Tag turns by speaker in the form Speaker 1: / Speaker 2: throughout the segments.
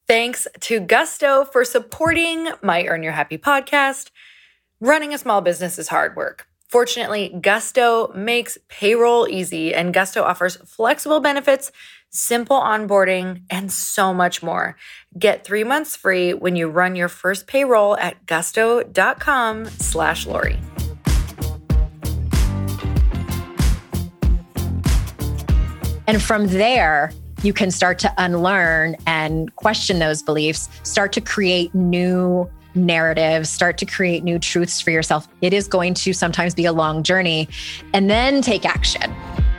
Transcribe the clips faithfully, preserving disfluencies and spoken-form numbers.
Speaker 1: Thanks to Gusto for supporting my Earn Your Happy podcast. Running a small business is hard work. Fortunately, Gusto makes payroll easy, and Gusto offers flexible benefits, simple onboarding, and so much more. Get three months free when you run your first payroll at gusto.com slash Lori.
Speaker 2: And from there, you can start to unlearn and question those beliefs, start to create new narratives, start to create new truths for yourself. It is going to sometimes be a long journey, and then take action.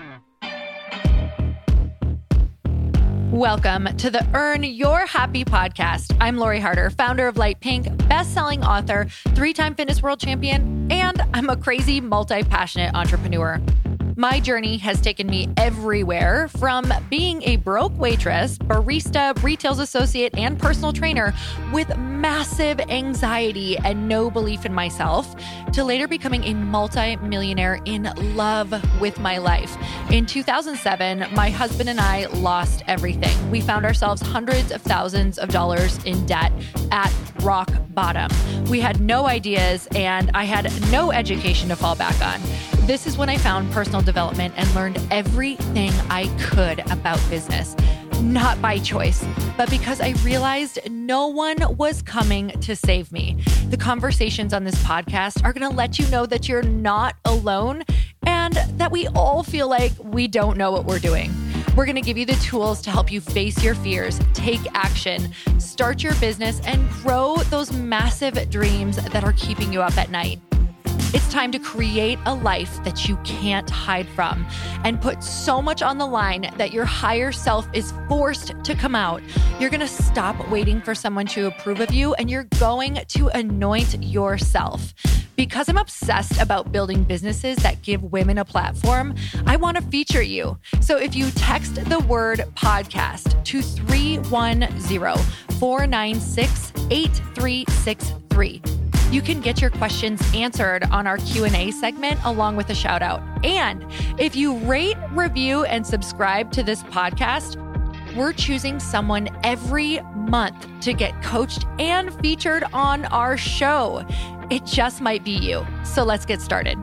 Speaker 3: Welcome to the Earn Your Happy podcast. I'm Lori Harder, founder of Light Pink, best-selling author, three-time fitness world champion, and I'm a crazy, multi-passionate entrepreneur. My journey has taken me everywhere, from being a broke waitress, barista, retail associate, and personal trainer with massive anxiety and no belief in myself, to later becoming a multi-millionaire in love with my life. In two thousand seven, my husband and I lost everything. We found ourselves hundreds of thousands of dollars in debt at rock bottom. We had no ideas, and I had no education to fall back on. This is when I found personal development and learned everything I could about business. Not by choice, but because I realized no one was coming to save me. The conversations on this podcast are going to let you know that you're not alone and that we all feel like we don't know what we're doing. We're going to give you the tools to help you face your fears, take action, start your business, and grow those massive dreams that are keeping you up at night. It's time to create a life that you can't hide from and put so much on the line that your higher self is forced to come out. You're going to stop waiting for someone to approve of you, and you're going to anoint yourself. Because I'm obsessed about building businesses that give women a platform, I want to feature you. So if you text the word podcast to three one zero, four nine six, eight three six three, you can get your questions answered on our Q and A segment along with a shout out. And if you rate, review, and subscribe to this podcast, we're choosing someone every month to get coached and featured on our show. It just might be you. So let's get started.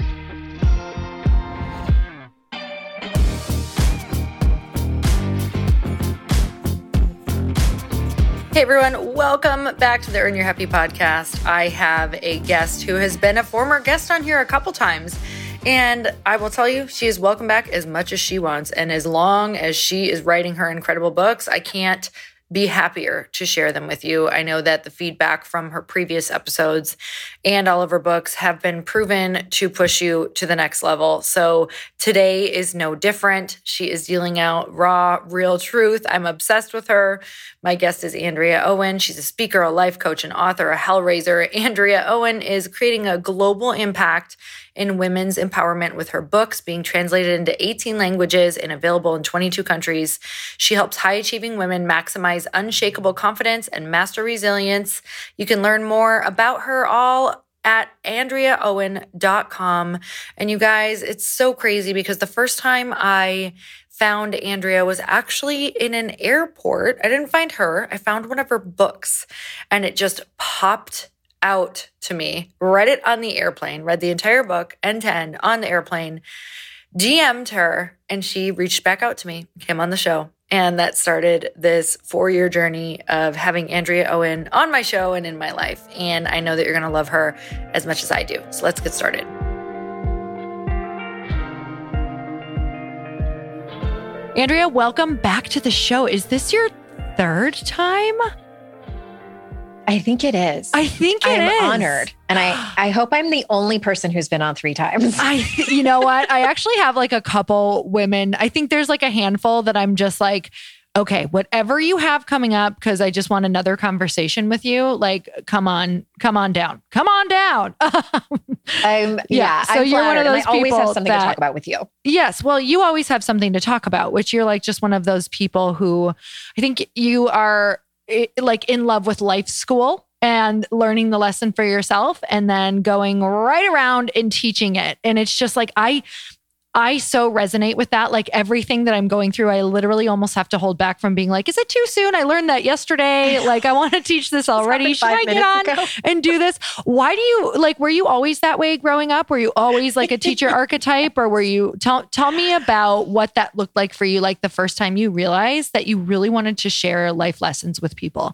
Speaker 1: Hey everyone, welcome back to the Earn Your Happy podcast. I have a guest who has been a former guest on here a couple times, and I will tell you, she is welcome back as much as she wants. And as long as she is writing her incredible books, I can't be happier to share them with you. I know that the feedback from her previous episodes and all of her books have been proven to push you to the next level. So today is no different. She is dealing out raw, real truth. I'm obsessed with her. My guest is Andrea Owen. She's a speaker, a life coach, an author, a hellraiser. Andrea Owen is creating a global impact in women's empowerment with her books being translated into eighteen languages and available in twenty-two countries. She helps high-achieving women maximize unshakable confidence and master resilience. You can learn more about her all at andrea owen dot com. And you guys, it's so crazy because the first time I found Andrea was actually in an airport. I didn't find her. I found one of her books, and it just popped out to me. Read it on the airplane, read the entire book, end to end, on the airplane, D M'd her, and she reached back out to me, came on the show. And that started this four-year journey of having Andrea Owen on my show and in my life. And I know that you're going to love her as much as I do. So let's get started.
Speaker 3: Andrea, welcome back to the show. Is this your third time?
Speaker 2: I think it is.
Speaker 3: I think it
Speaker 2: I'm
Speaker 3: is.
Speaker 2: honored. And I, I hope I'm the only person who's been on three times.
Speaker 3: I, you know what? I actually have like a couple women. I think there's like a handful that I'm just like, okay, whatever you have coming up, because I just want another conversation with you. Like, come on, come on down, come on down.
Speaker 2: I'm, yeah,
Speaker 3: yeah. So
Speaker 2: I'm
Speaker 3: you're one of those
Speaker 2: I
Speaker 3: people
Speaker 2: always have something
Speaker 3: that,
Speaker 2: to talk about with you.
Speaker 3: Yes. Well, you always have something to talk about, which you're like just one of those people who I think you are like in love with life school and learning the lesson for yourself and then going right around and teaching it. And it's just like, I, I so resonate with that. Like everything that I'm going through, I literally almost have to hold back from being like, is it too soon? I learned that yesterday. Like, I want to teach this already. Should I get on ago. and do this? Why do you, like, were you always that way growing up? Were you always like a teacher archetype, or were you, tell, tell me about what that looked like for you, like the first time you realized that you really wanted to share life lessons with people?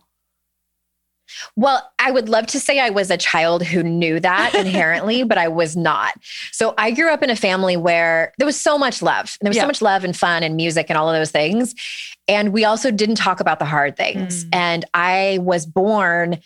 Speaker 2: Well, I would love to say I was a child who knew that inherently, but I was not. So I grew up in a family where there was so much love. There was yeah. so much love and fun and music and all of those things. And we also didn't talk about the hard things. Mm. And I was born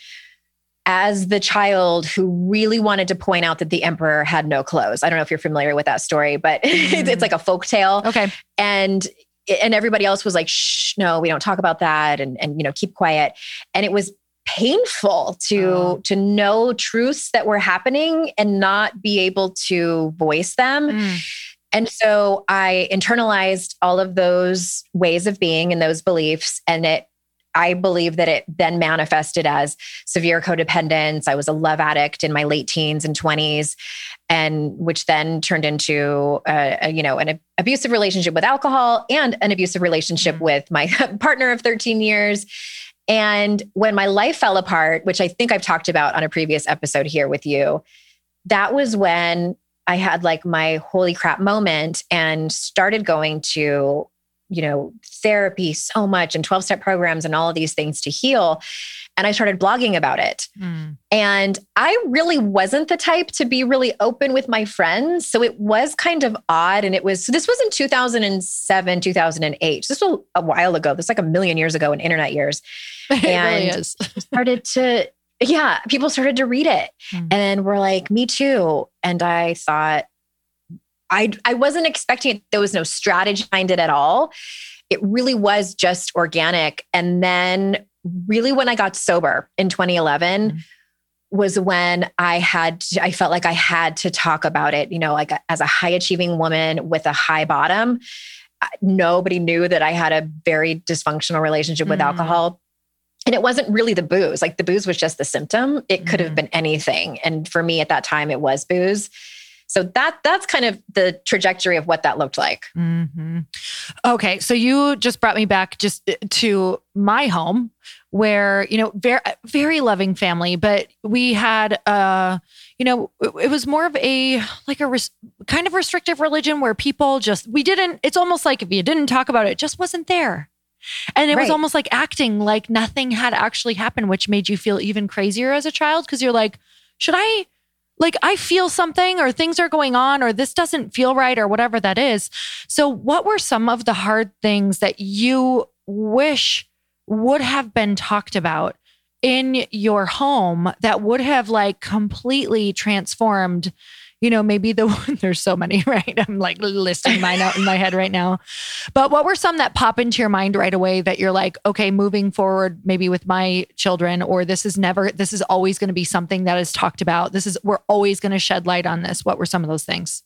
Speaker 2: as the child who really wanted to point out that the emperor had no clothes. I don't know if you're familiar with that story, but mm. it's like a folk tale.
Speaker 3: Okay.
Speaker 2: And and everybody else was like, shh, no, we don't talk about that. And, and you know, keep quiet. And it was painful to oh. to know truths that were happening and not be able to voice them. Mm. And so I internalized all of those ways of being and those beliefs. And it, I believe that it then manifested as severe codependence. I was a love addict in my late teens and twenties, and which then turned into a, a, you know, an abusive relationship with alcohol and an abusive relationship mm. with my partner of thirteen years. And when my life fell apart, which I think I've talked about on a previous episode here with you, that was when I had like my holy crap moment and started going to, you know, therapy so much and twelve-step programs and all of these things to heal. And I started blogging about it. Mm. And I really wasn't the type to be really open with my friends. So it was kind of odd. And it was, so this was in two thousand seven, two thousand eight. This was a while ago. This was like a million years ago in internet years.
Speaker 3: It
Speaker 2: and
Speaker 3: really is.
Speaker 2: started to, yeah, people started to read it mm. and were like, me too. And I thought, I, I wasn't expecting it. There was no strategy behind it at all. It really was just organic. And then really when I got sober in twenty eleven mm. was when I had, to, I felt like I had to talk about it, you know, like as a high achieving woman with a high bottom. Nobody knew that I had a very dysfunctional relationship with mm. alcohol. And it wasn't really the booze. Like the booze was just the symptom. It could mm. have been anything. And for me at that time, it was booze. So that that's kind of the trajectory of what that looked like.
Speaker 3: Mm-hmm. Okay. So you just brought me back just to my home where, you know, very, very loving family, but we had, uh, you know, it, it was more of a, like a res- kind of restrictive religion where people just, we didn't, it's almost like if you didn't talk about it, it just wasn't there. And it right. was almost like acting like nothing had actually happened, which made you feel even crazier as a child. Cause you're like, should I, like I feel something or things are going on or this doesn't feel right or whatever that is. So what were some of the hard things that you wish would have been talked about in your home that would have like completely transformed, you know, maybe the, there's so many, right? I'm like listing mine out in my head right now. But what were some that pop into your mind right away that you're like, okay, moving forward, maybe with my children, or this is never, this is always going to be something that is talked about. This is, we're always going to shed light on this. What were some of those things?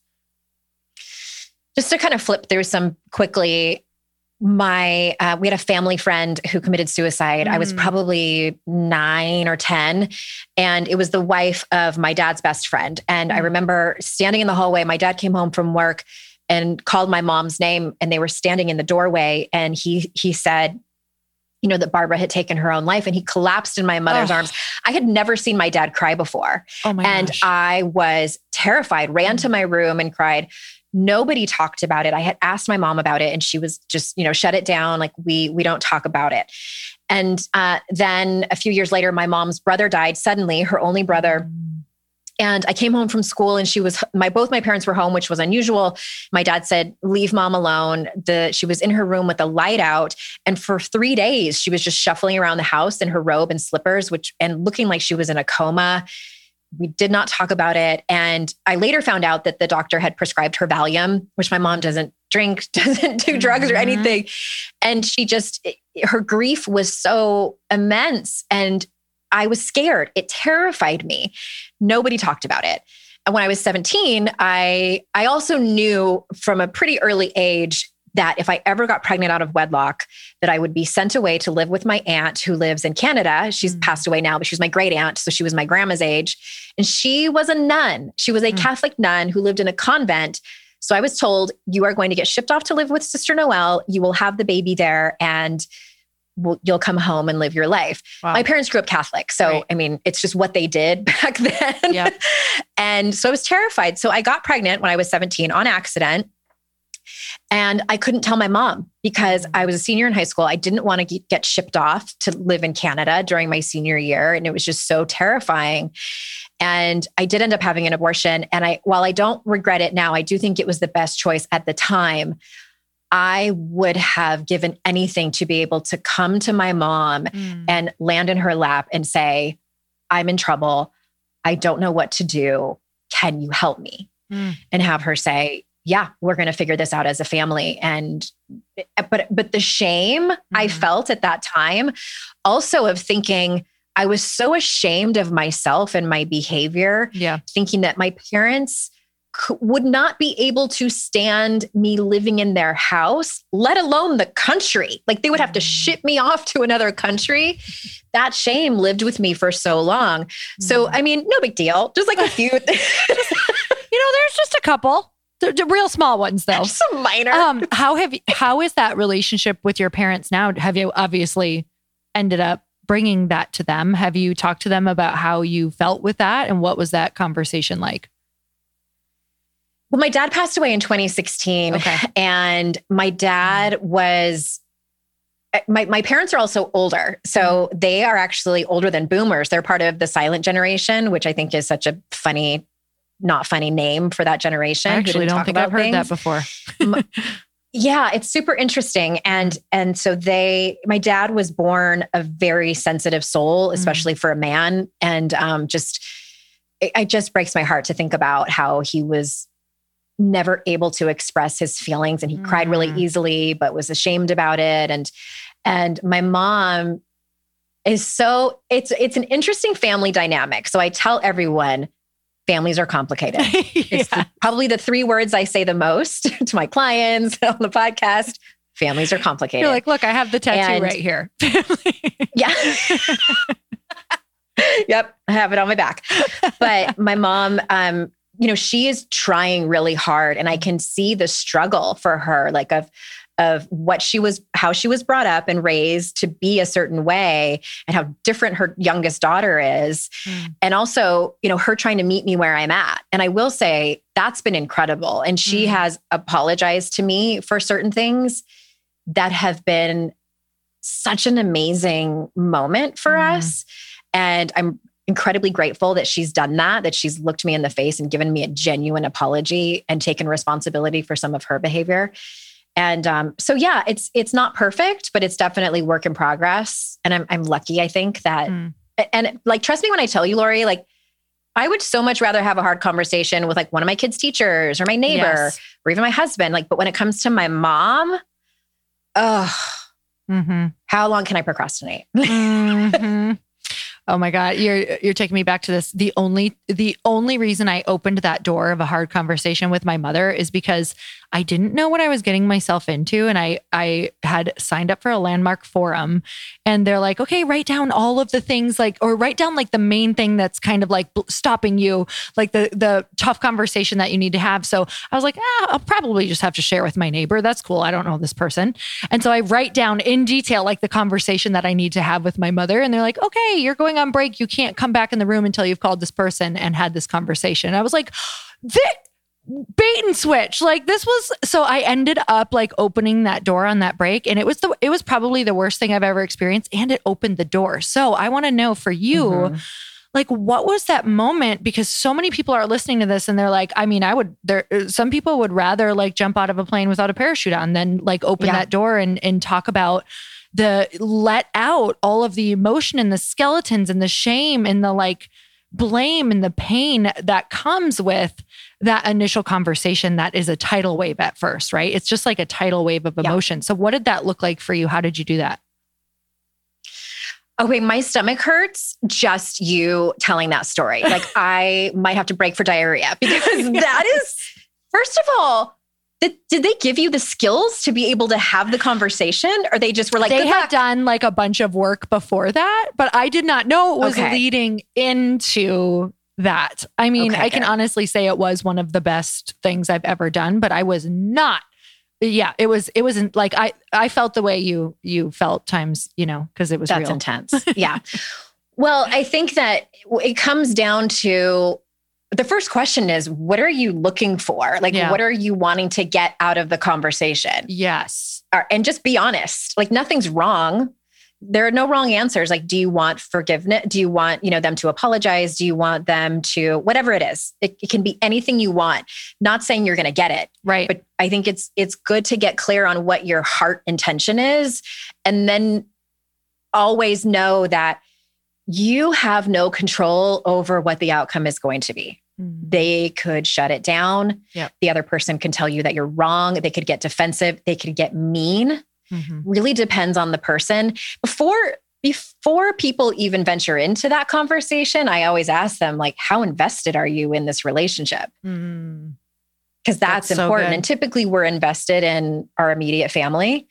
Speaker 2: Just to kind of flip through some quickly, my, uh, we had a family friend who committed suicide. Mm. I was probably nine or ten, and it was the wife of my dad's best friend. And mm. I remember standing in the hallway. My dad came home from work and called my mom's name, and they were standing in the doorway. And he, he said, you know, that Barbara had taken her own life, and he collapsed in my mother's oh. arms. I had never seen my dad cry before.
Speaker 3: Oh my
Speaker 2: and
Speaker 3: gosh.
Speaker 2: I was terrified, ran mm. to my room and cried. Nobody talked about it. I had asked my mom about it and she was just, you know, shut it down. Like we, we don't talk about it. And uh, then a few years later, my mom's brother died suddenly, her only brother. Mm. And I came home from school and she was, my, both my parents were home, which was unusual. My dad said, leave mom alone. The, she was in her room with the light out. And for three days, she was just shuffling around the house in her robe and slippers, which, and looking like she was in a coma. We did not talk about it. And I later found out that the doctor had prescribed her Valium, which my mom doesn't drink, doesn't do drugs mm-hmm. or anything. And she just, her grief was so immense. And I was scared. It terrified me. Nobody talked about it. And when I was seventeen, I, I also knew from a pretty early age that if I ever got pregnant out of wedlock, that I would be sent away to live with my aunt who lives in Canada. She's mm. passed away now, but she was my great aunt. So she was my grandma's age. And she was a nun. She was a mm. Catholic nun who lived in a convent. So I was told, you are going to get shipped off to live with Sister Noelle. You will have the baby there and we'll, you'll come home and live your life. Wow. My parents grew up Catholic. So, right. I mean, it's just what they did back then. Yep. And so I was terrified. So I got pregnant when I was seventeen on accident. And I couldn't tell my mom because I was a senior in high school. I didn't want to get shipped off to live in Canada during my senior year. And it was just so terrifying. And I did end up having an abortion. And I, while I don't regret it now, I do think it was the best choice at the time. I would have given anything to be able to come to my mom mm. and land in her lap and say, I'm in trouble. I don't know what to do. Can you help me? Mm. And have her say, yeah, we're going to figure this out as a family. And, but, but the shame mm-hmm. I felt at that time also of thinking I was so ashamed of myself and my behavior, yeah. thinking that my parents c- would not be able to stand me living in their house, let alone the country. Like they would have to ship me off to another country. That shame lived with me for so long. Mm-hmm. So, I mean, no big deal. Just like a few.
Speaker 3: You know, there's just a couple. The, the real small ones, though.
Speaker 2: Some minor.
Speaker 3: Um, how have you, how is that relationship with your parents now? Have you obviously ended up bringing that to them? Have you talked to them about how you felt with that, and what was that conversation like?
Speaker 2: Well, my dad passed away in twenty sixteen, okay. and my dad was. My my parents are also older, so they are actually older than boomers. They're part of the silent generation, which I think is such a funny. Not funny name for that generation.
Speaker 3: I actually don't think I've heard things. that before.
Speaker 2: Yeah, it's super interesting. And, and so they, my dad was born a very sensitive soul, especially mm. for a man. And um, just, it, it just breaks my heart to think about how he was never able to express his feelings, and he mm. cried really easily, but was ashamed about it. And, and my mom is so, it's, it's an interesting family dynamic. So I tell everyone, families are complicated. yeah. It's the, probably the three words I say the most to my clients on the podcast. Families are complicated.
Speaker 3: You're like, look, I have the tattoo and, right here.
Speaker 2: yeah. Yep. I have it on my back. But my mom, um, you know, she is trying really hard, and I can see the struggle for her, like of, of what she was, how she was brought up and raised to be a certain way, and how different her youngest daughter is. Mm. And also, you know, her trying to meet me where I'm at. And I will say that's been incredible. And she mm. has apologized to me for certain things that have been such an amazing moment for mm. us. And I'm incredibly grateful that she's done that, that she's looked me in the face and given me a genuine apology and taken responsibility for some of her behavior. And um, so, yeah, it's it's not perfect, but it's definitely work in progress. And I'm I'm lucky, I think that, mm. and like, trust me when I tell you, Lori, like, I would so much rather have a hard conversation with like one of my kids' teachers or my neighbor yes. or even my husband. Like, but when it comes to my mom, oh, mm-hmm. how long can I procrastinate?
Speaker 3: mm-hmm. Oh my God, you're you're taking me back to this. The only the only reason I opened that door of a hard conversation with my mother is because I didn't know what I was getting myself into. And I I had signed up for a Landmark forum, and they're like, okay, write down all of the things, like, or write down like the main thing that's kind of like stopping you, like the the tough conversation that you need to have. So I was like, ah, I'll probably just have to share with my neighbor. That's cool. I don't know this person. And so I write down in detail, like the conversation that I need to have with my mother. And they're like, okay, you're going on break. You can't come back in the room until you've called this person and had this conversation. And I was like, this, bait and switch. Like this was, so I ended up like opening that door on that break, and it was the, it was probably the worst thing I've ever experienced, and it opened the door. So I want to know for you, mm-hmm. like, what was that moment? Because so many people are listening to this and they're like, I mean, I would, there, some people would rather like jump out of a plane without a parachute on than like open yeah. that door and, and talk about the, let out all of the emotion and the skeletons and the shame and the like blame and the pain that comes with that initial conversation that is a tidal wave at first, right? It's just like a tidal wave of emotion. Yeah. So what did that look like for you? How did you do that?
Speaker 2: Okay, my stomach hurts just you telling that story. Like I might have to break for diarrhea because yeah. that is, first of all, did, did they give you the skills to be able to have the conversation, or they just were like,
Speaker 3: they had done like a bunch of work before that, but I did not know it was okay. leading into that. I mean,
Speaker 2: Okay,
Speaker 3: I can
Speaker 2: good.
Speaker 3: honestly say it was one of the best things I've ever done, but I was not. Yeah, it was, it wasn't like, I, I felt the way you, you felt times, you know, cause it was
Speaker 2: That's
Speaker 3: real.
Speaker 2: intense. Yeah. Well, I think that it comes down to the first question is, what are you looking for? Like,
Speaker 3: Yeah.
Speaker 2: what are you wanting to get out of the conversation?
Speaker 3: Yes.
Speaker 2: Or- And just be honest, like nothing's wrong. There are no wrong answers. Like, do you want forgiveness? Do you want, you know, them to apologize? Do you want them to, whatever it is, it, it can be anything you want. Not saying you're going to get it,
Speaker 3: Right.
Speaker 2: but I think it's, it's good to get clear on what your heart intention is. And then always know that you have no control over what the outcome is going to be.
Speaker 3: Mm.
Speaker 2: They could shut it down.
Speaker 3: Yep.
Speaker 2: The other person can tell you that you're wrong. They could get defensive. They could get mean.
Speaker 3: Mhm.
Speaker 2: Really depends on the person. Before before people even venture into that conversation, I always ask them, like, how invested are you in this relationship?
Speaker 3: Mm.
Speaker 2: Because that's,
Speaker 3: That's so
Speaker 2: important.
Speaker 3: good.
Speaker 2: And typically we're invested in our immediate family.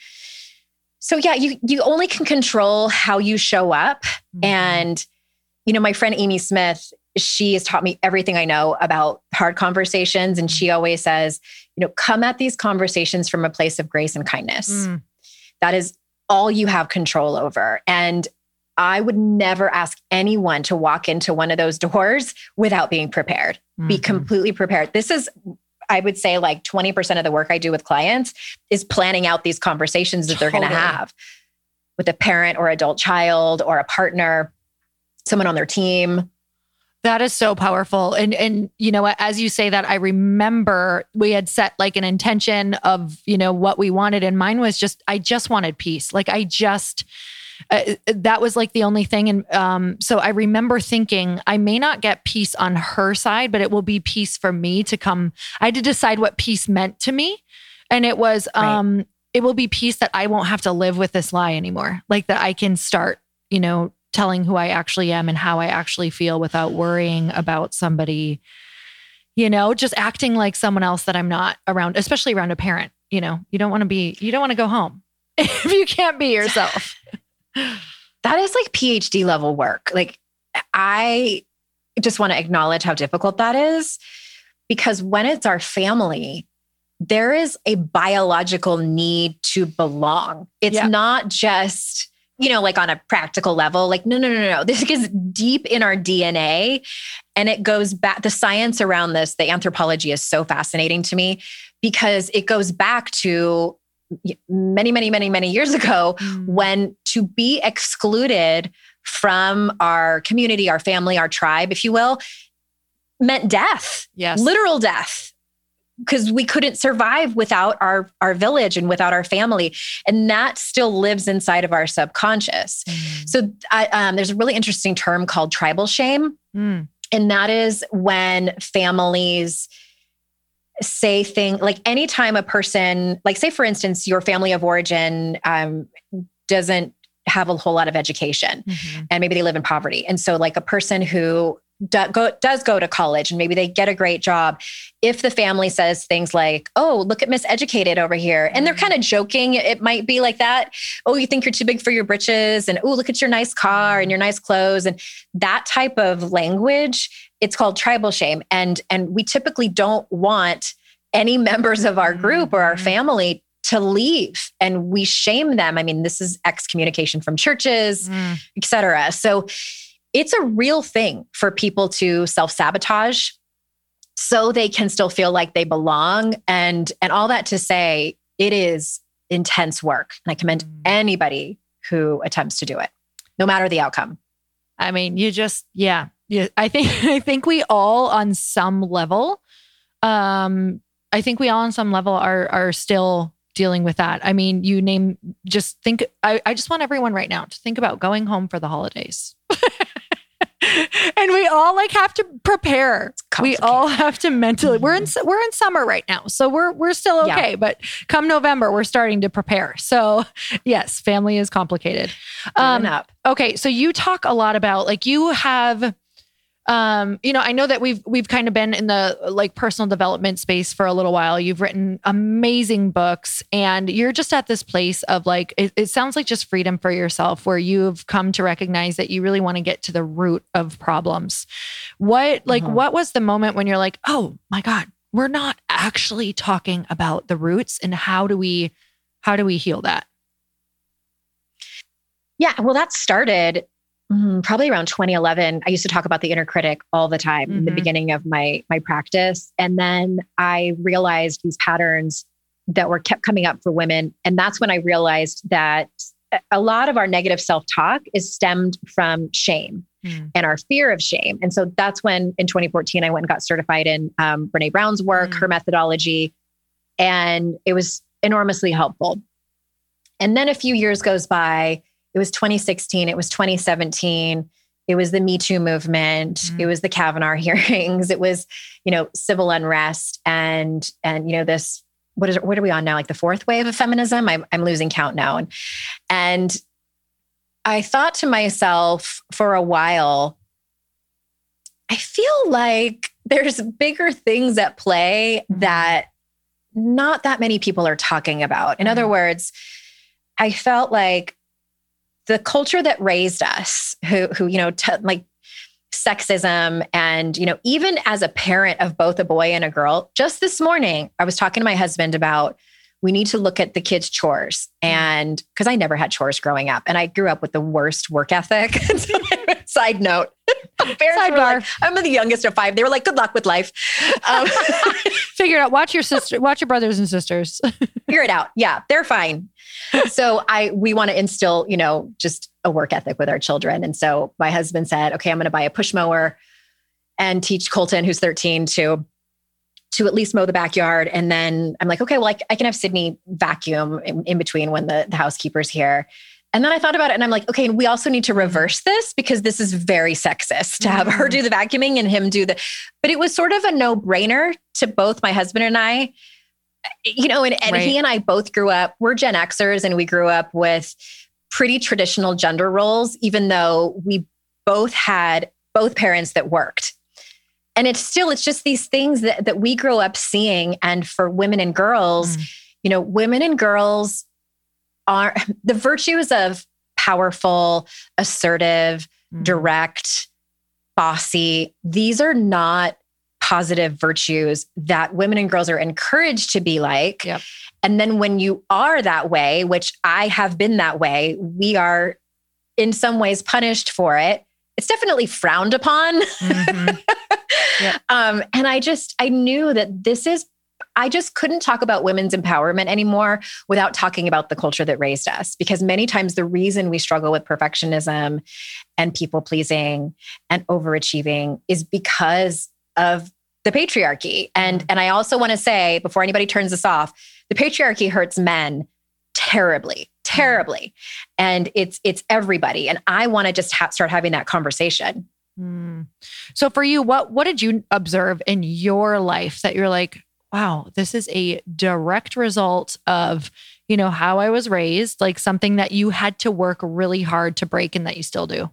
Speaker 2: So yeah, you you only can control how you show up.
Speaker 3: Mhm.
Speaker 2: And, you know, my friend Amy Smith, she has taught me everything I know about hard conversations. And she always says, you know, come at these conversations from a place of grace and kindness.
Speaker 3: Mm.
Speaker 2: That is all you have control over. And I would never ask anyone to walk into one of those doors without being prepared. Be
Speaker 3: Mhm.
Speaker 2: completely prepared. This is, I would say, like twenty percent of the work I do with clients is planning out these conversations that they're going to
Speaker 3: Totally.
Speaker 2: have with a parent or adult child or a partner, someone on their team.
Speaker 3: That is so powerful. And, and, you know, as you say that, I remember we had set like an intention of, you know, what we wanted. And mine was just, I just wanted peace. Like I just, uh, that was like the only thing. And um, so I remember thinking I may not get peace on her side, but it will be peace for me to come. I had to decide what peace meant to me. And it was,
Speaker 2: Right.
Speaker 3: um, it will be peace that I won't have to live with this lie anymore. Like that I can start, you know, telling who I actually am and how I actually feel without worrying about somebody, you know, just acting like someone else that I'm not around, especially around a parent. You know, you don't want to be, you don't want to go home if you can't be yourself.
Speaker 2: That is like PhD level work. Like I just want to acknowledge how difficult that is, because when it's our family, there is a biological need to belong. It's
Speaker 3: Yeah.
Speaker 2: not just, you know, like on a practical level, like, no, no, no, no. This is deep in our D N A. And it goes back, the science around this, the anthropology is so fascinating to me because it goes back to many, many, many, many years ago
Speaker 3: Mm.
Speaker 2: when to be excluded from our community, our family, our tribe, if you will, meant death,
Speaker 3: Yes.
Speaker 2: literal death. Because we couldn't survive without our, our village and without our family. And that still lives inside of our subconscious.
Speaker 3: Mm.
Speaker 2: So I, um, there's a really interesting term called tribal shame.
Speaker 3: Mm.
Speaker 2: And that is when families say things like anytime a person, like say, for instance, your family of origin um, doesn't have a whole lot of education
Speaker 3: Mhm.
Speaker 2: and maybe they live in poverty. And so like a person who do, go, does go to college and maybe they get a great job. If the family says things like, oh, look at Miss Educated over here. And they're kind of joking. It might be like that. Oh, you think you're too big for your britches. And oh, look at your nice car and your nice clothes. And that type of language, it's called tribal shame. And, and we typically don't want any members of our group or our family to leave. And we shame them. I mean, this is excommunication from churches,
Speaker 3: Mm.
Speaker 2: et cetera. So it's a real thing for people to self-sabotage so they can still feel like they belong. And, and all that to say, it is intense work. And I commend
Speaker 3: Mm.
Speaker 2: anybody who attempts to do it, no matter the outcome.
Speaker 3: I mean, you just, yeah, yeah. I think, I think we all on some level, um, I think we all on some level are, are still dealing with that. I mean, you name, just think, I, I just want everyone right now to think about going home for the holidays. And we all like have to prepare. We all have to mentally, we're in, we're in summer right now. So we're, we're still okay.
Speaker 2: Yeah.
Speaker 3: But come November, we're starting to prepare. So yes, family is complicated.
Speaker 2: Um, up.
Speaker 3: Okay. So you talk a lot about like you have Um, you know, I know that we've we've kind of been in the like personal development space for a little while. You've written amazing books, and you're just at this place of like it, it sounds like just freedom for yourself, where you've come to recognize that you really want to get to the root of problems. What like mm-hmm. what was the moment when you're like, oh my God, we're not actually talking about the roots, and how do we how do we heal that?
Speaker 2: Yeah, well, that started Mm, probably around twenty eleven. I used to talk about the inner critic all the time mm-hmm. in the beginning of my my practice. And then I realized these patterns that were kept coming up for women. And that's when I realized that a lot of our negative self-talk is stemmed from shame mm. and our fear of shame. And so that's when in twenty fourteen, I went and got certified in um, Brene Brown's work, mm. her methodology, and it was enormously helpful. And then a few years goes by. It was twenty sixteen. It was twenty seventeen. It was the Me Too movement. Mm-hmm. It was the Kavanaugh hearings. It was, you know, civil unrest and, and, you know, this, what is, what are we on now? Like the fourth wave of feminism? I'm, I'm losing count now. And, and I thought to myself for a while, I feel like there's bigger things at play that not that many people are talking about. In mm-hmm. other words, I felt like the culture that raised us, who, who, you know, t- like sexism and, you know, even as a parent of both a boy and a girl, just this morning, I was talking to my husband about, we need to look at the kids' chores. And because I never had chores growing up and I grew up with the worst work ethic. Side note, Sidebar. Like, I'm the youngest of five. They were like, good luck with life. Um,
Speaker 3: Figure it out. Watch your sister, watch your brothers and sisters.
Speaker 2: Figure it out. Yeah, they're fine. So I, we want to instill, you know, just a work ethic with our children. And so my husband said, okay, I'm going to buy a push mower and teach Colton, who's thirteen, to, to at least mow the backyard. And then I'm like, okay, well, I, I can have Sydney vacuum in, in between when the, the housekeeper's here. And then I thought about it and I'm like, okay, we also need to reverse this because this is very sexist to have mm-hmm. her do the vacuuming and him do the, but it was sort of a no brainer to both my husband and I, you know, and, and right. he and I both grew up, we're Gen Xers and we grew up with pretty traditional gender roles, even though we both had both parents that worked. And it's still, it's just these things that, that we grew up seeing. And for women and girls, mm. you know, women and girls are the virtues of powerful, assertive, mm. direct, bossy. These are not positive virtues that women and girls are encouraged to be like.
Speaker 3: Yep.
Speaker 2: And then when you are that way, which I have been that way, we are in some ways punished for it. It's definitely frowned upon. Mm-hmm. Yep. um, and I just, I knew that this is, I just couldn't talk about women's empowerment anymore without talking about the culture that raised us. Because many times the reason we struggle with perfectionism and people pleasing and overachieving is because of the patriarchy. And, and I also want to say, before anybody turns this off, the patriarchy hurts men terribly, terribly. And it's, it's everybody. And I want to just ha- start having that conversation.
Speaker 3: Mm. So for you, what, what did you observe in your life that you're like, wow, this is a direct result of, you know, how I was raised, like something that you had to work really hard to break and that you still do?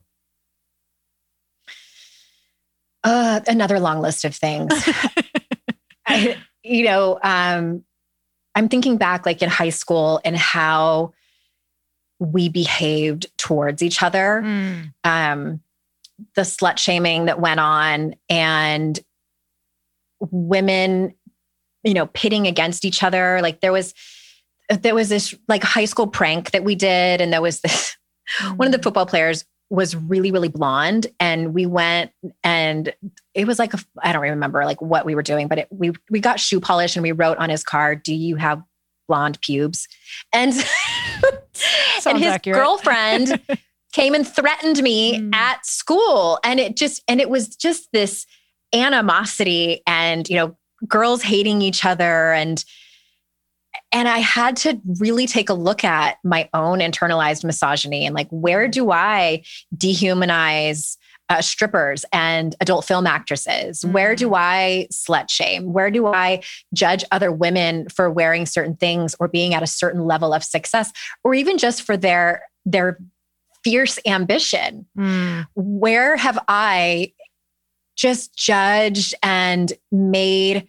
Speaker 2: Uh, another long list of things. I, you know, um, I'm thinking back like in high school and how we behaved towards each other. Mm. Um, the slut shaming that went on and women, you know, pitting against each other. Like there was, there was this like high school prank that we did. And there was this, mm. one of the football players was really, really blonde. And we went and it was like, a, I don't remember like what we were doing, but it, we, we got shoe polish and we wrote on his car, do you have blonde pubes? And, and his accurate. girlfriend came and threatened me mm. at school. And it just, and it was just this animosity and, you know, girls hating each other. And, and I had to really take a look at my own internalized misogyny and like, where do I dehumanize uh, strippers and adult film actresses? Mm. Where do I slut shame? Where do I judge other women for wearing certain things or being at a certain level of success, or even just for their, their fierce ambition? Mm. Where have I just judged and made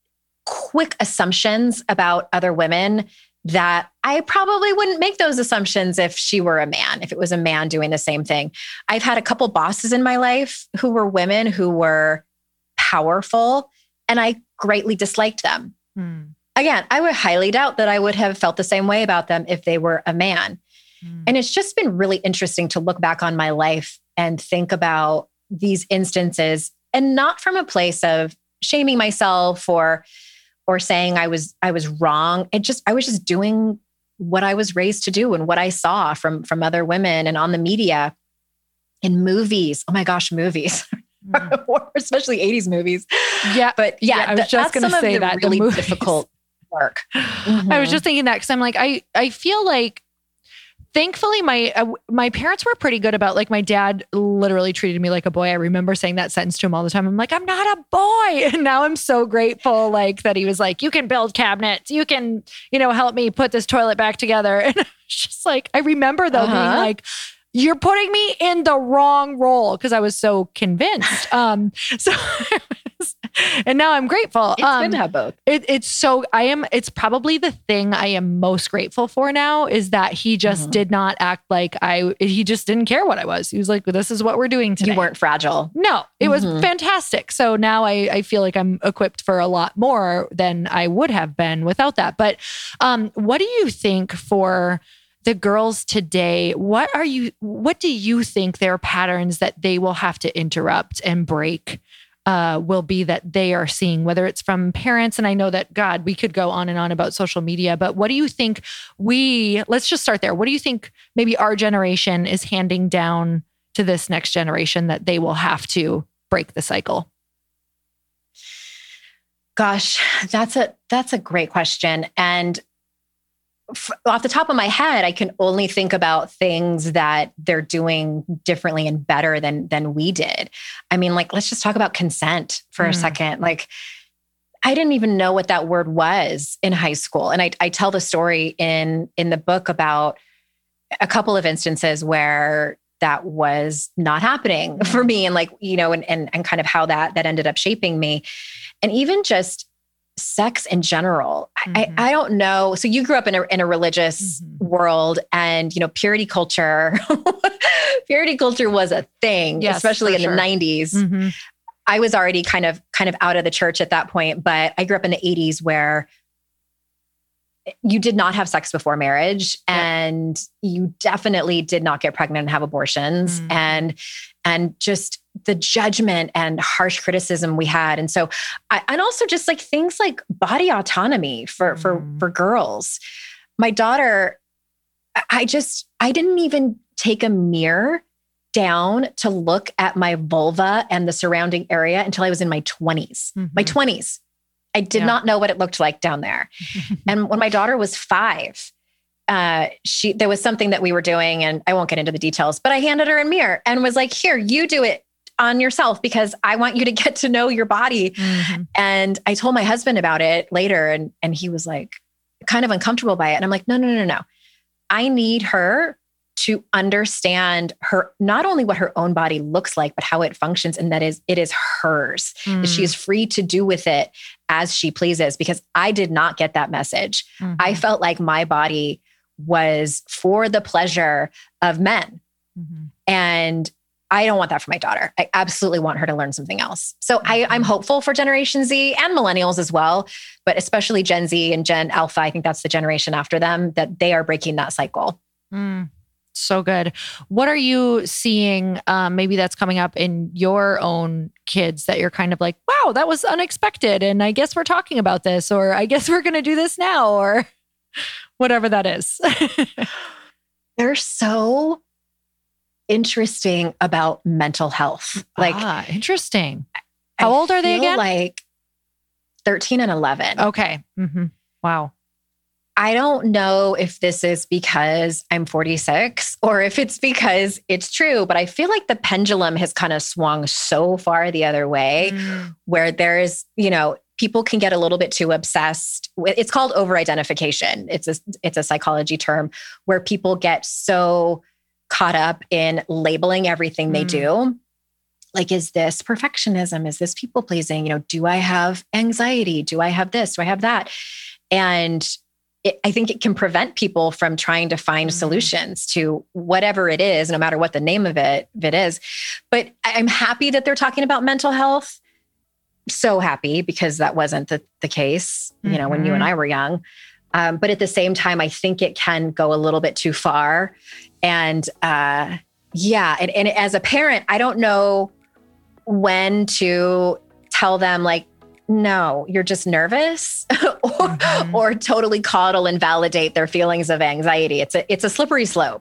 Speaker 2: quick assumptions about other women that I probably wouldn't make those assumptions if she were a man, if it was a man doing the same thing. I've had a couple bosses in my life who were women who were powerful, and I greatly disliked them. Mm. Again, I would highly doubt that I would have felt the same way about them if they were a man. Mm. And it's just been really interesting to look back on my life and think about these instances, and not from a place of shaming myself or or saying I was I was wrong. It just I was just doing what I was raised to do and what I saw from from other women and on the media, in movies. Oh my gosh, movies. Mm. Or especially eighties movies.
Speaker 3: Yeah.
Speaker 2: But yeah,
Speaker 3: yeah I was
Speaker 2: th-
Speaker 3: just going to say that
Speaker 2: really difficult work. Mm-hmm.
Speaker 3: I was just thinking that because I'm like, I, I feel like thankfully my, uh, my parents were pretty good about, like, my dad literally treated me like a boy. I remember saying that sentence to him all the time. I'm like, I'm not a boy. And now I'm so grateful, like, that he was like, you can build cabinets, you can, you know, help me put this toilet back together. And I was just like, I remember though uh-huh. being like, you're putting me in the wrong role, because I was so convinced. Um, so, was, and now I'm grateful.
Speaker 2: It's
Speaker 3: um,
Speaker 2: good to have both.
Speaker 3: It, it's so I am. It's probably the thing I am most grateful for now, is that he just mm-hmm. did not act like I. He just didn't care what I was. He was like, "This is what we're doing today."
Speaker 2: You weren't fragile.
Speaker 3: No, it mm-hmm. was fantastic. So now I, I feel like I'm equipped for a lot more than I would have been without that. But um, what do you think for the girls today? What are you, what do you think their patterns that they will have to interrupt and break uh, will be that they are seeing, whether it's from parents? And I know that, God, we could go on and on about social media, but what do you think we, let's just start there. What do you think maybe our generation is handing down to this next generation that they will have to break the cycle?
Speaker 2: Gosh, that's a, that's a great question. And off the top of my head, I can only think about things that they're doing differently and better than than we did. I mean, like, let's just talk about consent for mm. a second. Like, I didn't even know what that word was in high school. And I, I tell the story in, in the book about a couple of instances where that was not happening for me, and like, you know, and and and kind of how that that ended up shaping me. And even just sex in general. Mm-hmm. I, I don't know. So you grew up in a, in a religious mm-hmm. world, and, you know, purity culture, purity culture was a thing, yes, especially in sure. the nineties. Mm-hmm. I was already kind of, kind of out of the church at that point, but I grew up in the eighties where you did not have sex before marriage, yep. and you definitely did not get pregnant and have abortions, mm-hmm. and, and just the judgment and harsh criticism we had. And so, I, and also just like things like body autonomy for, mm. for, for girls. My daughter, I just, I didn't even take a mirror down to look at my vulva and the surrounding area until I was in my twenties, mm-hmm. my twenties. I did yeah. not know what it looked like down there. And when my daughter was five, uh, she, there was something that we were doing, and I won't get into the details, but I handed her a mirror and was like, here, you do it on yourself, because I want you to get to know your body. Mm-hmm. And I told my husband about it later, and, and he was like kind of uncomfortable by it. And I'm like, no, no, no, no. I need her to understand her, not only what her own body looks like, but how it functions. And that is, it is hers, mm. that she is free to do with it as she pleases, because I did not get that message. Mm-hmm. I felt like my body was for the pleasure of men. Mm-hmm. And I don't want that for my daughter. I absolutely want her to learn something else. So mm-hmm. I, I'm hopeful for Generation Z and millennials as well, but especially Gen Z and Gen Alpha. I think that's the generation after them, that they are breaking that cycle.
Speaker 3: Mm, so good. What are you seeing? Um, maybe that's coming up in your own kids that you're kind of like, wow, that was unexpected. And I guess we're talking about this, or I guess we're going to do this now, or whatever that is.
Speaker 2: They're so interesting about mental health. Like,
Speaker 3: ah, interesting. How I old are they again?
Speaker 2: Like thirteen and eleven.
Speaker 3: Okay. Mm-hmm. Wow.
Speaker 2: I don't know if this is because I'm forty-six or if it's because it's true, but I feel like the pendulum has kind of swung so far the other way, mm. where there's, you know, people can get a little bit too obsessed with, it's called over-identification. It's a, it's a psychology term where people get so caught up in labeling everything mm. they do. Like, is this perfectionism? Is this people pleasing? You know, do I have anxiety? Do I have this? Do I have that? And it, I think it can prevent people from trying to find mm-hmm. solutions to whatever it is, no matter what the name of it, of it is. But I'm happy that they're talking about mental health. So happy, because that wasn't the, the case, you know, mm-hmm. when you and I were young. Um, but at the same time, I think it can go a little bit too far. And uh, yeah, and, and as a parent, I don't know when to tell them, like, no, you're just nervous, or, mm-hmm. or totally coddle and validate their feelings of anxiety. It's a, it's a slippery slope.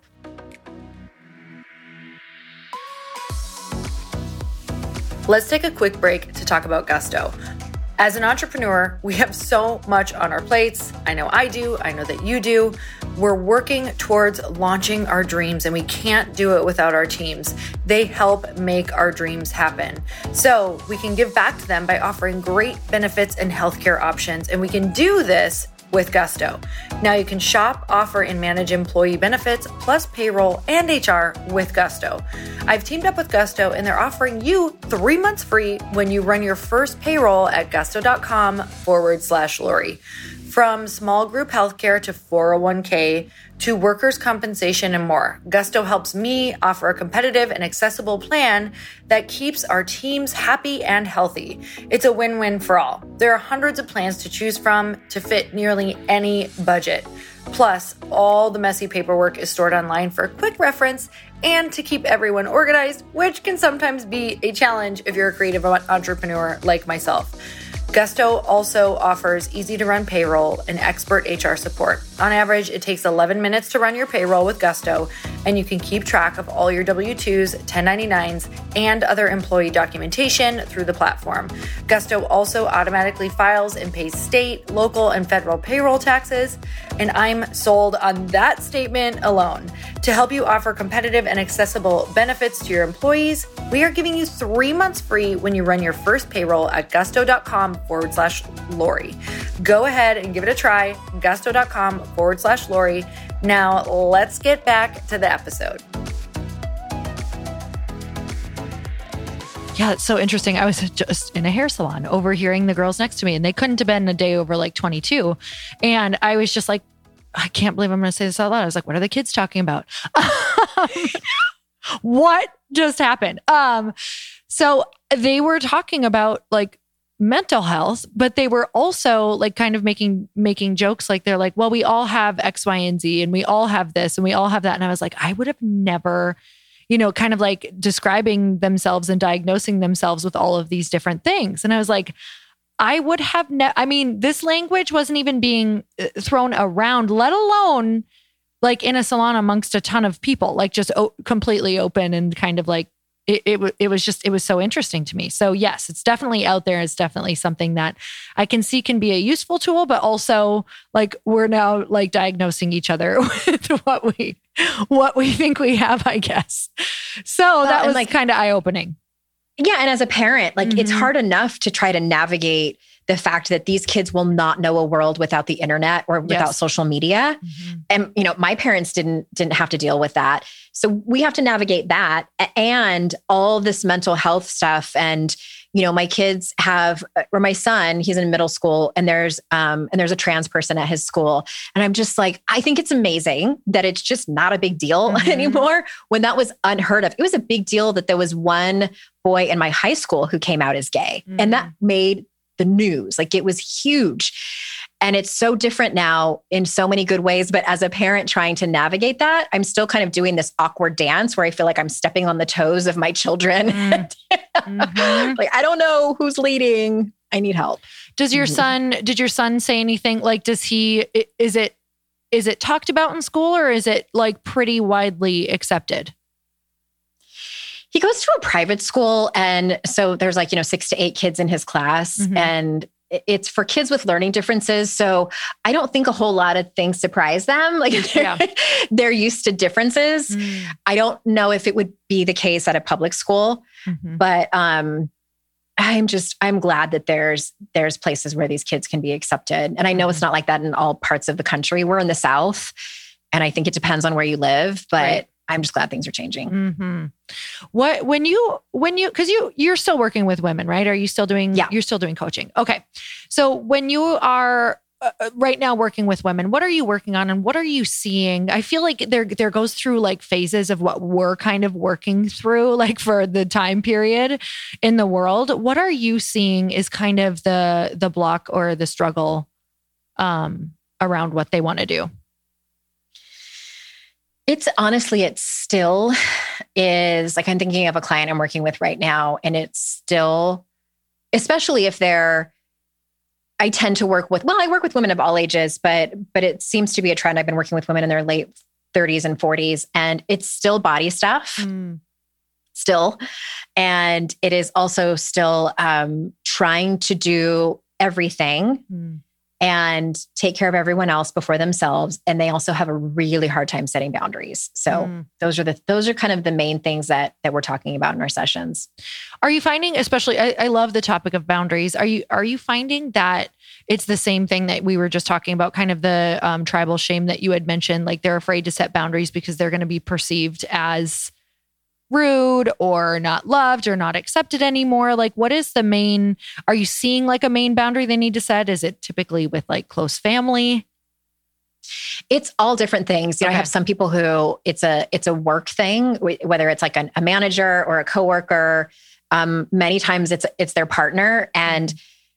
Speaker 1: Let's take a quick break to talk about Gusto. As an entrepreneur, we have so much on our plates. I know I do. I know that you do. We're working towards launching our dreams, and we can't do it without our teams. They help make our dreams happen. So we can give back to them by offering great benefits and healthcare options, and we can do this with Gusto. Now you can shop, offer, and manage employee benefits, plus payroll and H R with Gusto. I've teamed up with Gusto, and they're offering you three months free when you run your first payroll at gusto.com forward slash Lori. From small group healthcare to four oh one k to workers' compensation and more, Gusto helps me offer a competitive and accessible plan that keeps our teams happy and healthy. It's a win-win for all. There are hundreds of plans to choose from to fit nearly any budget. Plus, all the messy paperwork is stored online for a quick reference and to keep everyone organized, which can sometimes be a challenge if you're a creative entrepreneur like myself. Gusto also offers easy-to-run payroll and expert H R support. On average, it takes eleven minutes to run your payroll with Gusto, and you can keep track of all your W two's, ten ninety-nines, and other employee documentation through the platform. Gusto also automatically files and pays state, local, and federal payroll taxes, and I'm sold on that statement alone. To help you offer competitive and accessible benefits to your employees, we are giving you three months free when you run your first payroll at gusto.com forward slash Lori. Go ahead and give it a try, gusto.com forward slash Lori. Now let's get back to the episode.
Speaker 3: Yeah, it's so interesting. I was just in a hair salon overhearing the girls next to me, and they couldn't have been a day over like twenty-two. And I was just like, I can't believe I'm going to say this out loud. I was like, what are the kids talking about? What just happened? Um, so they were talking about like mental health, but they were also like kind of making making jokes. Like they're like, well, we all have X, Y, and Z, and we all have this, and we all have that. And I was like, I would have never, you know, kind of like describing themselves and diagnosing themselves with all of these different things. And I was like, I would have, ne- I mean, this language wasn't even being thrown around, let alone like in a salon amongst a ton of people, like just o- completely open and kind of like, it, it, w- it was just, it was so interesting to me. So yes, it's definitely out there. It's definitely something that I can see can be a useful tool, but also like we're now like diagnosing each other with what we, what we think we have, I guess. So well, that was like kind of eye-opening.
Speaker 2: Yeah. And as a parent, like mm-hmm. it's hard enough to try to navigate the fact that these kids will not know a world without the internet or without yes. social media. Mm-hmm. And, you know, my parents didn't, didn't have to deal with that. So we have to navigate that and all this mental health stuff. And, you know, my kids have, or my son, he's in middle school, and there's, um, and there's a trans person at his school. And I'm just like, I think it's amazing that it's just not a big deal mm-hmm. anymore, when that was unheard of. It was a big deal that there was one boy in my high school who came out as gay, mm-hmm. and that made the news. Like it was huge. And it's so different now in so many good ways. But as a parent trying to navigate that, I'm still kind of doing this awkward dance where I feel like I'm stepping on the toes of my children. Mm-hmm. Like, I don't know who's leading. I need help.
Speaker 3: Does your mm-hmm. son, did your son say anything? Like, does he, is it, is it talked about in school, or is it like pretty widely accepted?
Speaker 2: He goes to a private school. And so there's like, you know, six to eight kids in his class, mm-hmm. and it's for kids with learning differences. So I don't think a whole lot of things surprise them. Like they're, yeah. they're used to differences. Mm. I don't know if it would be the case at a public school, mm-hmm. but um, I'm just, I'm glad that there's, there's places where these kids can be accepted. And I know mm-hmm. it's not like that in all parts of the country. We're in the South, and I think it depends on where you live, but right. I'm just glad things are changing.
Speaker 3: Mm-hmm. What, when you, when you, cause you, you're still working with women, right? Are you still doing,
Speaker 2: yeah.
Speaker 3: you're still doing coaching. Okay. So when you are uh, right now working with women, what are you working on and what are you seeing? I feel like there, there goes through like phases of what we're kind of working through, like for the time period in the world. What are you seeing is kind of the, the block or the struggle um, around what they want to do?
Speaker 2: It's honestly, it still is like, I'm thinking of a client I'm working with right now, and it's still, especially if they're, I tend to work with, well, I work with women of all ages, but, but it seems to be a trend. I've been working with women in their late thirties and forties, and it's still body stuff mm. still. And it is also still um, trying to do everything mm. and take care of everyone else before themselves. And they also have a really hard time setting boundaries. So mm. those are the, those are kind of the main things that, that we're talking about in our sessions.
Speaker 3: Are you finding, especially, I, I love the topic of boundaries. Are you, are you finding that it's the same thing that we were just talking about, kind of the um, tribal shame that you had mentioned, like they're afraid to set boundaries because they're going to be perceived as rude or not loved or not accepted anymore? Like, what is the main, are you seeing like a main boundary they need to set? Is it typically with like close family?
Speaker 2: It's all different things. You know, okay. I have some people who it's a, it's a work thing, whether it's like an, a manager or a coworker. Um, many times it's, it's their partner. And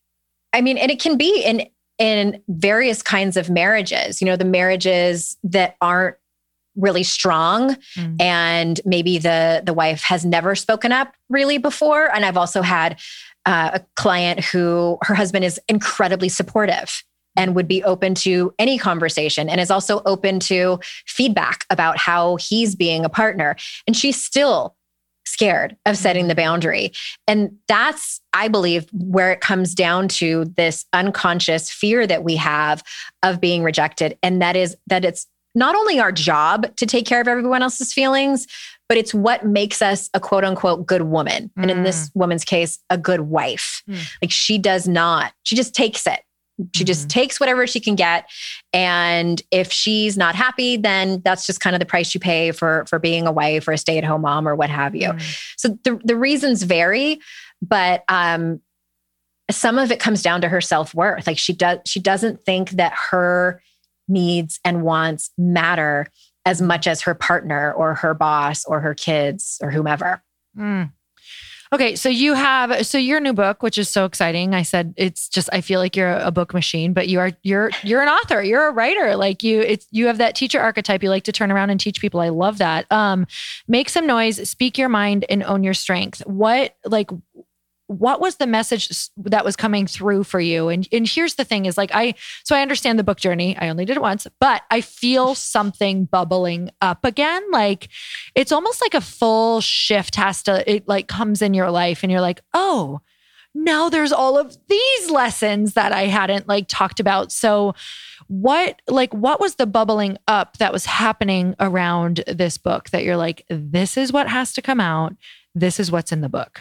Speaker 2: I mean, and it can be in, in various kinds of marriages, you know, the marriages that aren't really strong mm. and maybe the the wife has never spoken up really before. And I've also had uh, a client who her husband is incredibly supportive and would be open to any conversation and is also open to feedback about how he's being a partner. And she's still scared of setting the boundary. And that's, I believe, where it comes down to this unconscious fear that we have of being rejected. And that is that it's not only our job to take care of everyone else's feelings, but it's what makes us a quote unquote good woman. Mm. And in this woman's case, a good wife. Mm. Like she does not, she just takes it. She mm-hmm. just takes whatever she can get. And if she's not happy, then that's just kind of the price you pay for, for being a wife or a stay-at-home mom or what have you. Mm. So the, the reasons vary, but um, some of it comes down to her self-worth. Like she does, she doesn't think that her needs and wants matter as much as her partner or her boss or her kids or whomever.
Speaker 3: Mm. Okay. So you have, so your new book, which is so exciting. I said, it's just, I feel like you're a book machine, but you are, you're, you're an author, you're a writer. Like you, it's, you have that teacher archetype. You like to turn around and teach people. I love that. Um, make some noise, speak your mind and own your strength. What, like, what was the message that was coming through for you? And and here's the thing is like, I, so I understand the book journey. I only did it once, but I feel something bubbling up again. Like it's almost like a full shift has to, it like comes in your life and you're like, oh, now there's all of these lessons that I hadn't like talked about. So what, like, what was the bubbling up that was happening around this book that you're like, this is what has to come out. This is what's in the book.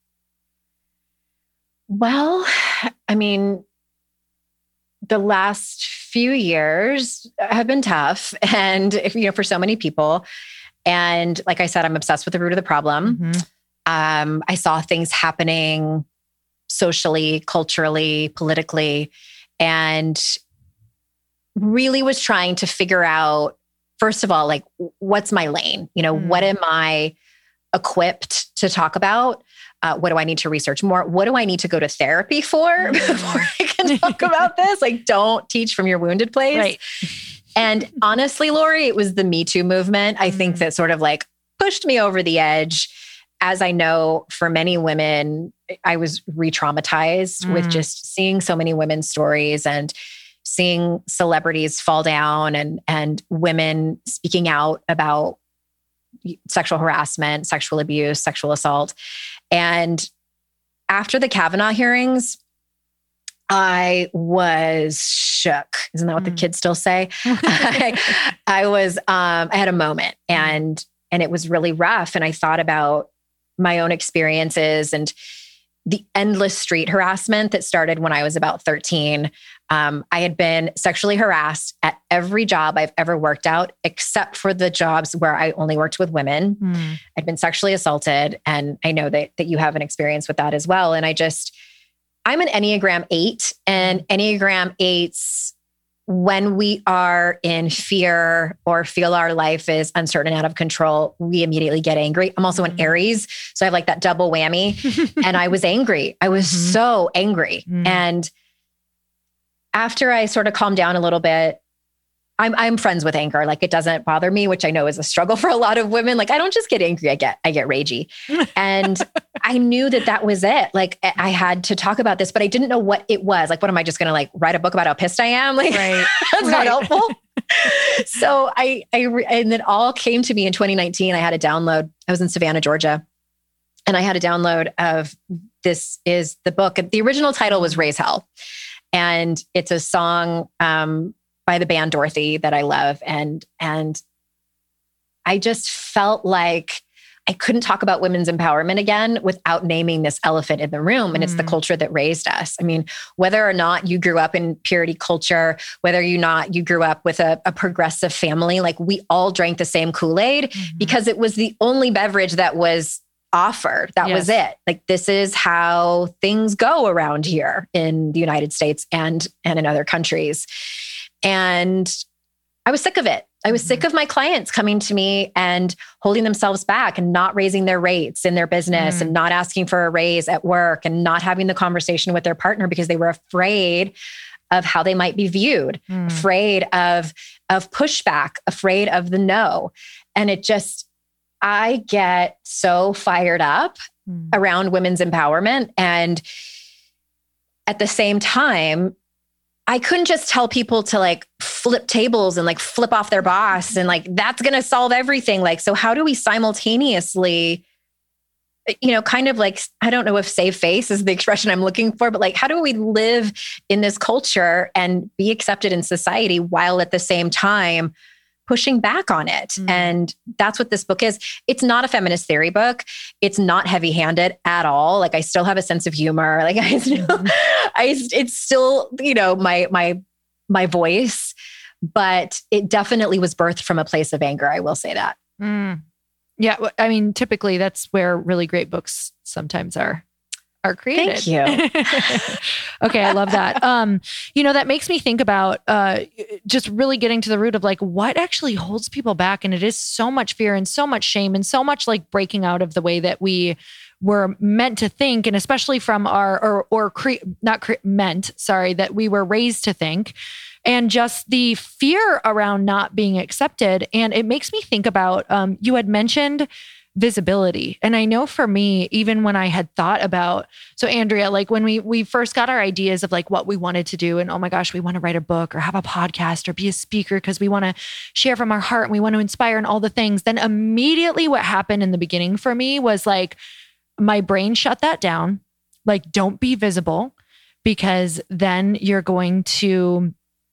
Speaker 2: Well, I mean, the last few years have been tough and, you know, for so many people. And like I said, I'm obsessed with the root of the problem. Mm-hmm. Um, I saw things happening socially, culturally, politically, and really was trying to figure out, first of all, like, what's my lane? You know, mm-hmm. what am I equipped to talk about? Uh, what do I need to research more? What do I need to go to therapy for mm-hmm. before I can talk about this? Like, don't teach from your wounded place.
Speaker 3: Right.
Speaker 2: And honestly, Lori, it was the Me Too movement. I mm-hmm. think that sort of like pushed me over the edge. As I know, for many women, I was re-traumatized mm-hmm. with just seeing so many women's stories and seeing celebrities fall down and, and women speaking out about sexual harassment, sexual abuse, sexual assault. And after the Kavanaugh hearings, I was shook. Isn't that what mm. the kids still say? I, I was, um, I had a moment and, and it was really rough. And I thought about my own experiences and the endless street harassment that started when I was about thirteen. Um, I had been sexually harassed at every job I've ever worked out, except for the jobs where I only worked with women. Mm. I'd been sexually assaulted. And I know that, that you have an experience with that as well. And I just, I'm an Enneagram eight, and Enneagram eights, when we are in fear or feel our life is uncertain and out of control, we immediately get angry. I'm also an Aries, so I have like that double whammy. And I was angry. I was mm-hmm. so angry. Mm-hmm. And after I sort of calmed down a little bit, I'm I'm friends with anger. Like, it doesn't bother me, which I know is a struggle for a lot of women. Like, I don't just get angry. I get, I get ragey. And I knew that that was it. Like, I had to talk about this, but I didn't know what it was. Like, what am I just going to like write a book about how pissed I am? Like, right. that's right. not helpful. So I, I, and it all came to me in twenty nineteen. I had a download. I was in Savannah, Georgia, and I had a download of, this is the book. The original title was Raise Hell. And it's a song, um, by the band Dorothy that I love. And, and I just felt like I couldn't talk about women's empowerment again without naming this elephant in the room. And mm. it's the culture that raised us. I mean, whether or not you grew up in purity culture, whether you not you grew up with a, a progressive family, like we all drank the same Kool-Aid mm-hmm. because it was the only beverage that was offered. That yes. was it. Like, this is how things go around here in the United States and, and in other countries. And I was sick of it. I was mm-hmm. sick of my clients coming to me and holding themselves back and not raising their rates in their business mm. and not asking for a raise at work and not having the conversation with their partner because they were afraid of how they might be viewed, mm. afraid of, of pushback, afraid of the no. And it just, I get so fired up mm. around women's empowerment. And at the same time, I couldn't just tell people to like flip tables and like flip off their boss and like, that's going to solve everything. Like, so how do we simultaneously, you know, kind of like, I don't know if save face is the expression I'm looking for, but like, how do we live in this culture and be accepted in society while at the same time pushing back on it? Mm. And that's what this book is. It's not a feminist theory book. It's not heavy-handed at all. Like, I still have a sense of humor. Like, I still, mm. I, it's still, you know, my, my, my voice, but it definitely was birthed from a place of anger. I will say that.
Speaker 3: Mm. Yeah. I mean, typically that's where really great books sometimes are. Are created.
Speaker 2: Thank you.
Speaker 3: Okay. I love that. Um, you know, that makes me think about uh, just really getting to the root of like what actually holds people back. And it is so much fear and so much shame and so much like breaking out of the way that we were meant to think. And especially from our, or, or cre- not cre- meant, sorry, that we were raised to think, and just the fear around not being accepted. And it makes me think about, um, you had mentioned visibility. And I know for me, even when I had thought about, so Andrea, like when we we first got our ideas of like what we wanted to do, and oh my gosh, we want to write a book or have a podcast or be a speaker because we want to share from our heart and we want to inspire and all the things. Then immediately what happened in the beginning for me was like, my brain shut that down. Like, don't be visible, because then you're going to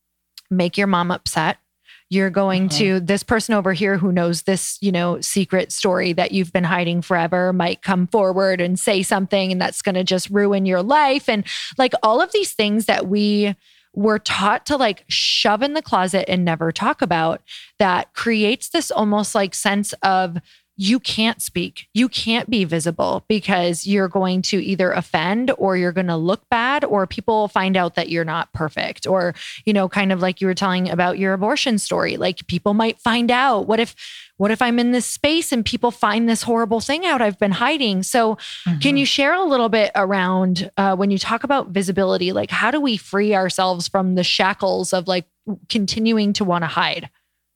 Speaker 3: make your mom upset. You're going mm-hmm. to, this person over here who knows this, you know, secret story that you've been hiding forever might come forward and say something, and that's going to just ruin your life. And like all of these things that we were taught to like shove in the closet and never talk about, that creates this almost like sense of, you can't speak, you can't be visible because you're going to either offend or you're going to look bad, or people will find out that you're not perfect. Or, you know, kind of like you were telling about your abortion story, like people might find out, what if, what if I'm in this space and people find this horrible thing out I've been hiding? So mm-hmm. can you share a little bit around uh, when you talk about visibility, like how do we free ourselves from the shackles of like continuing to want to hide?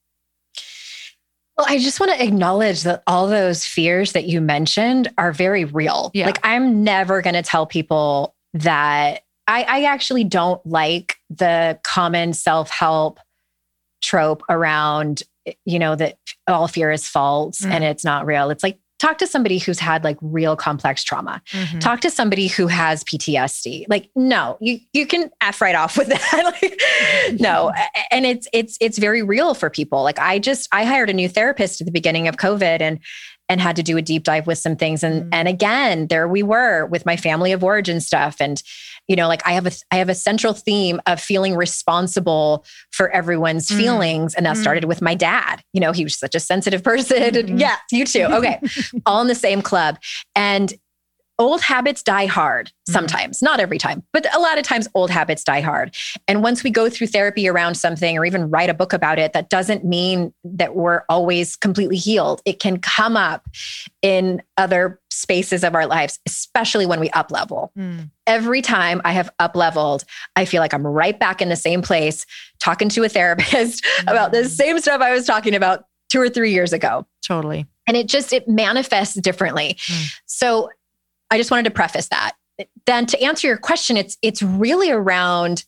Speaker 2: Well, I just want to acknowledge that all those fears that you mentioned are very real. Yeah. Like, I'm never going to tell people that I, I actually don't like the common self-help trope around, you know, that all fear is false mm. and it's not real. It's like, talk to somebody who's had like real complex trauma. Mm-hmm. Talk to somebody who has P T S D. Like, no, you you can F right off with that. Like, no. And it's it's it's very real for people. Like, I just I hired a new therapist at the beginning of COVID, and and had to do a deep dive with some things. And, mm. and again, there we were with my family of origin stuff. And, you know, like I have a, I have a central theme of feeling responsible for everyone's mm. feelings. And that mm. started with my dad. You know, he was such a sensitive person. Mm-hmm. And yeah, you too. Okay. All in the same club. And old habits die hard sometimes, mm. not every time, but a lot of times old habits die hard. And once we go through therapy around something or even write a book about it, that doesn't mean that we're always completely healed. It can come up in other spaces of our lives, especially when we up level. Mm. Every time I have up leveled, I feel like I'm right back in the same place talking to a therapist mm. about the same stuff I was talking about two or three years ago.
Speaker 3: Totally.
Speaker 2: And it just, it manifests differently. Mm. So I just wanted to preface that. Then to answer your question, it's it's really around,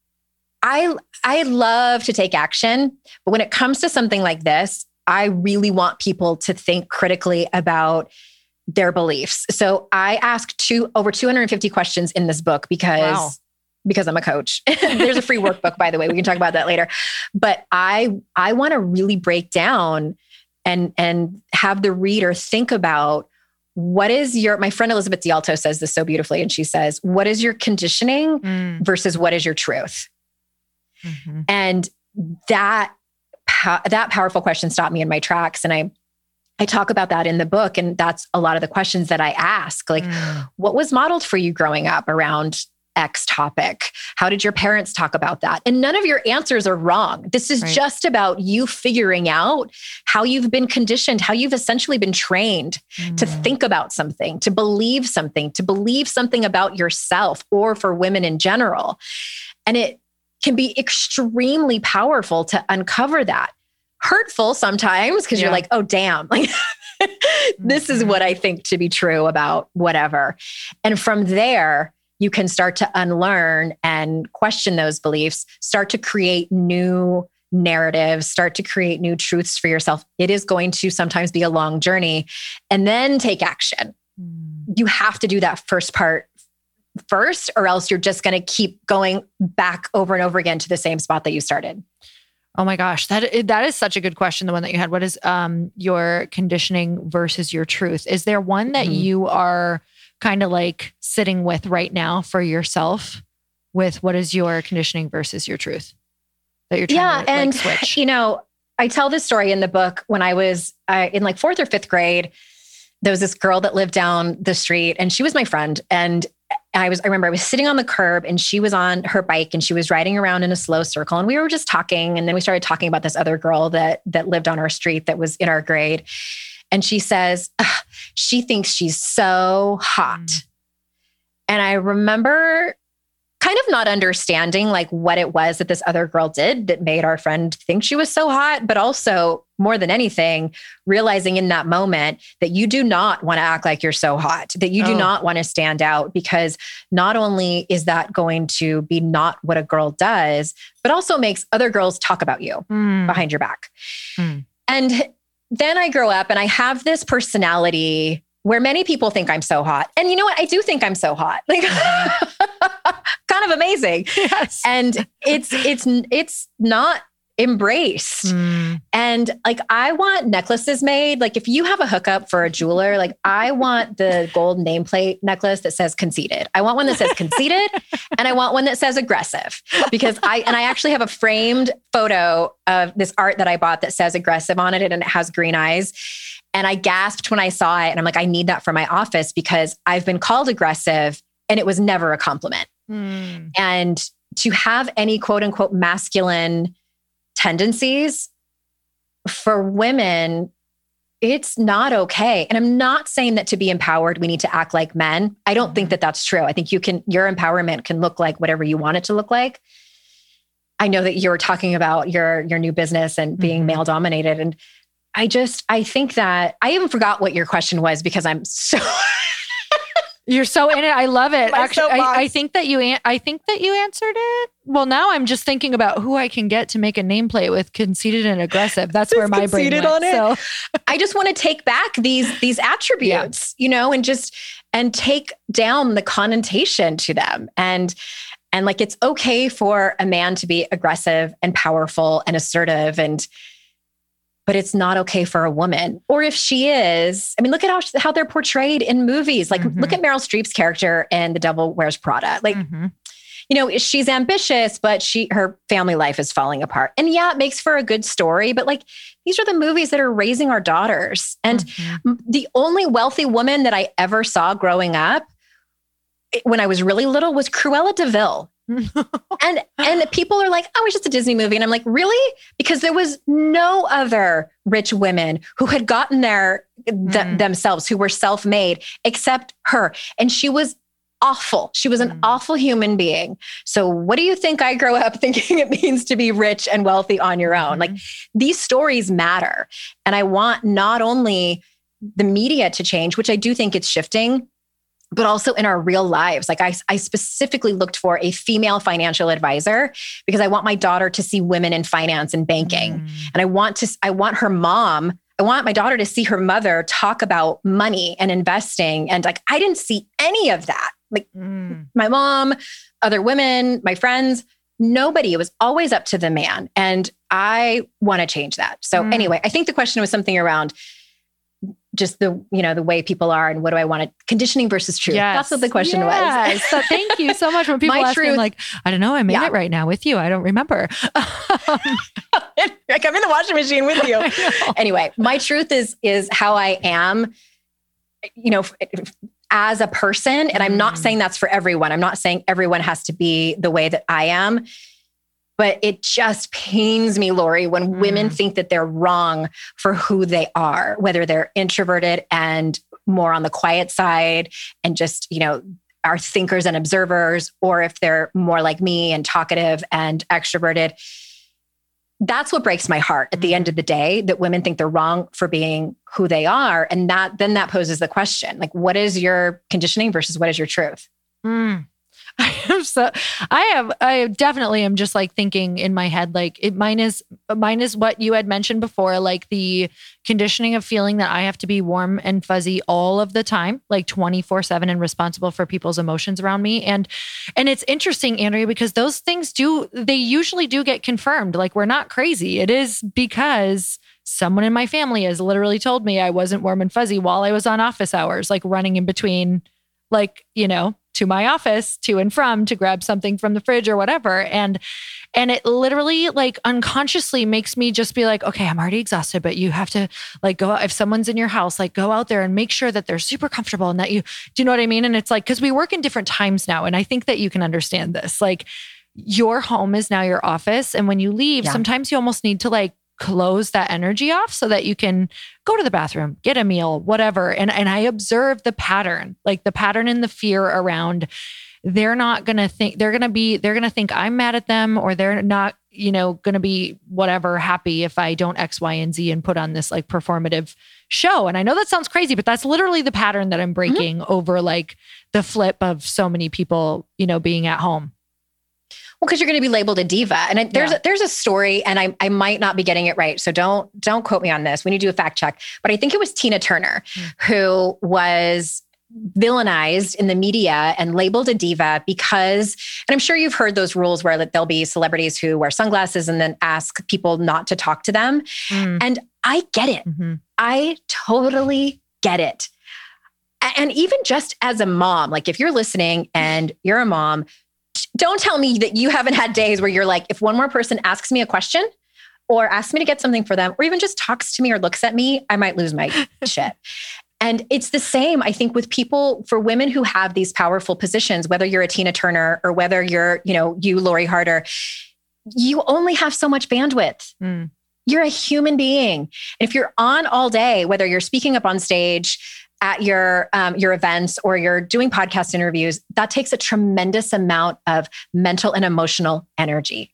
Speaker 2: I I love to take action, but when it comes to something like this, I really want people to think critically about their beliefs. So I asked two over two hundred fifty questions in this book because wow. because I'm a coach. There's a free workbook, by the way. We can talk about that later. But I I want to really break down and and have the reader think about, what is your, my friend Elizabeth D'Alto says this so beautifully. And she says, what is your conditioning mm. versus what is your truth? Mm-hmm. And that, that powerful question stopped me in my tracks. And I, I talk about that in the book. And that's a lot of the questions that I ask, like, mm. what was modeled for you growing up around X topic? How did your parents talk about that? And none of your answers are wrong. This is right. just about you figuring out how you've been conditioned, how you've essentially been trained mm. to think about something, to believe something, to believe something about yourself or for women in general. And it can be extremely powerful to uncover that. Hurtful sometimes because yeah. you're like, oh, damn, like this mm-hmm. is what I think to be true about whatever. And from there, you can start to unlearn and question those beliefs, start to create new narratives, start to create new truths for yourself. It is going to sometimes be a long journey, and then take action. Mm. You have to do that first part first, or else you're just going to keep going back over and over again to the same spot that you started.
Speaker 3: Oh my gosh, that that is such a good question. The one that you had, what is um, your conditioning versus your truth? Is there one that mm-hmm. you are kind of like sitting with right now for yourself, with what is your conditioning versus your truth that you're trying
Speaker 2: yeah,
Speaker 3: to
Speaker 2: and,
Speaker 3: like switch?
Speaker 2: You know, I tell this story in the book. When I was uh, in like fourth or fifth grade, there was this girl that lived down the street, and she was my friend. And I was, I remember I was sitting on the curb, and she was on her bike, and she was riding around in a slow circle, and we were just talking. And then we started talking about this other girl that that lived on our street that was in our grade. And she says, she thinks she's so hot. Mm. And I remember kind of not understanding like what it was that this other girl did that made our friend think she was so hot, but also more than anything, realizing in that moment that you do not want to act like you're so hot, that you do oh. not want to stand out, because not only is that going to be not what a girl does, but also makes other girls talk about you mm. behind your back. Mm. And then I grow up and I have this personality where many people think I'm so hot. And you know what? I do think I'm so hot. Like kind of amazing.
Speaker 3: Yes.
Speaker 2: And it's it's it's not embraced. Mm. And like I want necklaces made. Like if you have a hookup for a jeweler, like I want the gold nameplate necklace that says conceited. I want one that says conceited, and I want one that says aggressive, because I and I actually have a framed photo of this art that I bought that says aggressive on it, and it has green eyes. And I gasped when I saw it, and I'm like, I need that for my office, because I've been called aggressive and it was never a compliment. Mm. And to have any quote unquote masculine tendencies for women, it's not okay. And I'm not saying that to be empowered, we need to act like men. I don't mm-hmm. think that that's true. I think you can, your empowerment can look like whatever you want it to look like. I know that you were talking about your, your new business and being mm-hmm. male dominated. And I just, I think that I even forgot what your question was, because I'm so...
Speaker 3: You're so in it. I love it. Actually, I, I think that you, an- I think that you answered it. Well, now I'm just thinking about who I can get to make a nameplate with conceited and aggressive. That's where my brain went. On it. So
Speaker 2: I just want to take back these, these attributes, yeah. you know, and just, and take down the connotation to them. And, and like, it's okay for a man to be aggressive and powerful and assertive. And, but it's not okay for a woman. Or if she is, I mean, look at how, how they're portrayed in movies. Like mm-hmm. look at Meryl Streep's character in The Devil Wears Prada. Like, mm-hmm. you know, she's ambitious, but she, her family life is falling apart. And yeah, it makes for a good story, but like, these are the movies that are raising our daughters. And mm-hmm. the only wealthy woman that I ever saw growing up when I was really little was Cruella de Vil. and and people are like, oh, it's just a Disney movie. And I'm like, really? Because there was no other rich women who had gotten there th- mm. themselves, who were self-made, except her. And she was awful. She was an mm. awful human being. So what do you think I grow up thinking it means to be rich and wealthy on your own? Mm. Like these stories matter. And I want not only the media to change, which I do think it's shifting, but also in our real lives. Like I, I specifically looked for a female financial advisor because I want my daughter to see women in finance and banking. Mm. And I want to, I want her mom, I want my daughter to see her mother talk about money and investing. And like, I didn't see any of that. Like mm. my mom, other women, my friends, nobody. It was always up to the man. And I want to change that. So mm. anyway, I think the question was something around just the, you know, the way people are and what do I want to, conditioning versus truth.
Speaker 3: Yes.
Speaker 2: That's what the question
Speaker 3: yes.
Speaker 2: was.
Speaker 3: So thank you so much. When people ask me, like, I don't know, I'm in yeah. it right now with you. I don't remember.
Speaker 2: Like I'm in the washing machine with you. Anyway, my truth is, is how I am, you know, as a person. And I'm not mm. saying that's for everyone. I'm not saying everyone has to be the way that I am. But it just pains me, Lori, when mm. women think that they're wrong for who they are, whether they're introverted and more on the quiet side and just, you know, are thinkers and observers, or if they're more like me and talkative and extroverted. That's what breaks my heart at the end of the day, that women think they're wrong for being who they are. And that then that poses the question, like, what is your conditioning versus what is your truth?
Speaker 3: Mm. I am so, I have, I definitely am just like thinking in my head, like it, mine is, mine is what you had mentioned before, like the conditioning of feeling that I have to be warm and fuzzy all of the time, like twenty-four seven and responsible for people's emotions around me. And, and it's interesting, Andrea, because those things do, they usually do get confirmed. Like we're not crazy. It is because someone in my family has literally told me I wasn't warm and fuzzy while I was on office hours, like running in between, like, you know, to my office, to and from, to grab something from the fridge or whatever. And, and it literally like unconsciously makes me just be like, okay, I'm already exhausted, but you have to like go out. If someone's in your house, like go out there and make sure that they're super comfortable and that you, do you know what I mean? And it's like, cause we work in different times now. And I think that you can understand this. Like your home is now your office. And when you leave, yeah. sometimes you almost need to like close that energy off so that you can go to the bathroom, get a meal, whatever. And, and I observe the pattern, like the pattern and the fear around, they're not going to think, they're going to be, they're going to think I'm mad at them, or they're not, you know, going to be whatever happy if I don't X, Y, and Z and put on this like performative show. And I know that sounds crazy, but that's literally the pattern that I'm breaking mm-hmm. over like the flip of so many people, you know, being at home.
Speaker 2: Well, because you're going to be labeled a diva. And it, there's, yeah. a, there's a story, and I, I might not be getting it right. So don't, don't quote me on this. We need to do a fact check. But I think it was Tina Turner mm. who was villainized in the media and labeled a diva because, and I'm sure you've heard those rules where there'll be celebrities who wear sunglasses and then ask people not to talk to them. Mm. And I get it. Mm-hmm. I totally get it. And even just as a mom, like if you're listening and you're a mom, don't tell me that you haven't had days where you're like, if one more person asks me a question or asks me to get something for them, or even just talks to me or looks at me, I might lose my shit. And it's the same, I think, with people, for women who have these powerful positions, whether you're a Tina Turner or whether you're, you know, you, Lori Harder, you only have so much bandwidth. Mm. You're a human being. And if you're on all day, whether you're speaking up on stage, at your um, your events, or you're doing podcast interviews, that takes a tremendous amount of mental and emotional energy.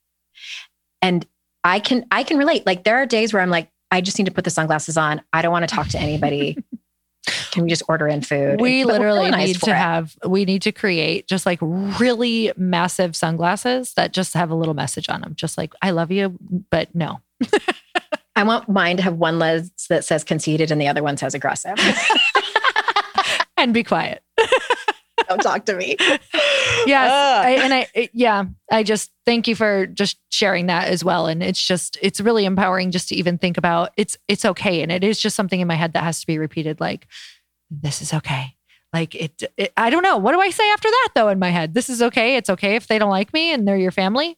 Speaker 2: And I can I can relate. Like there are days where I'm like, I just need to put the sunglasses on. I don't want to talk to anybody. Can we just order in food?
Speaker 3: We but literally need to it. have, we need to create just like really massive sunglasses that just have a little message on them. Just like, I love you, but no.
Speaker 2: I want mine to have one lens that says conceited and the other one says aggressive.
Speaker 3: And be quiet.
Speaker 2: Don't talk to me.
Speaker 3: Yes. I, and I, it, yeah, I just thank you for just sharing that as well. And it's just, it's really empowering just to even think about it's, it's okay. And it is just something in my head that has to be repeated. Like, this is okay. Like it, it, I don't know. What do I say after that though? In my head, this is okay. It's okay if they don't like me and they're your family.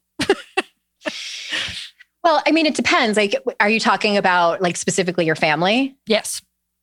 Speaker 2: Well, I mean, it depends. Like, are you talking about like specifically your family?
Speaker 3: Yes.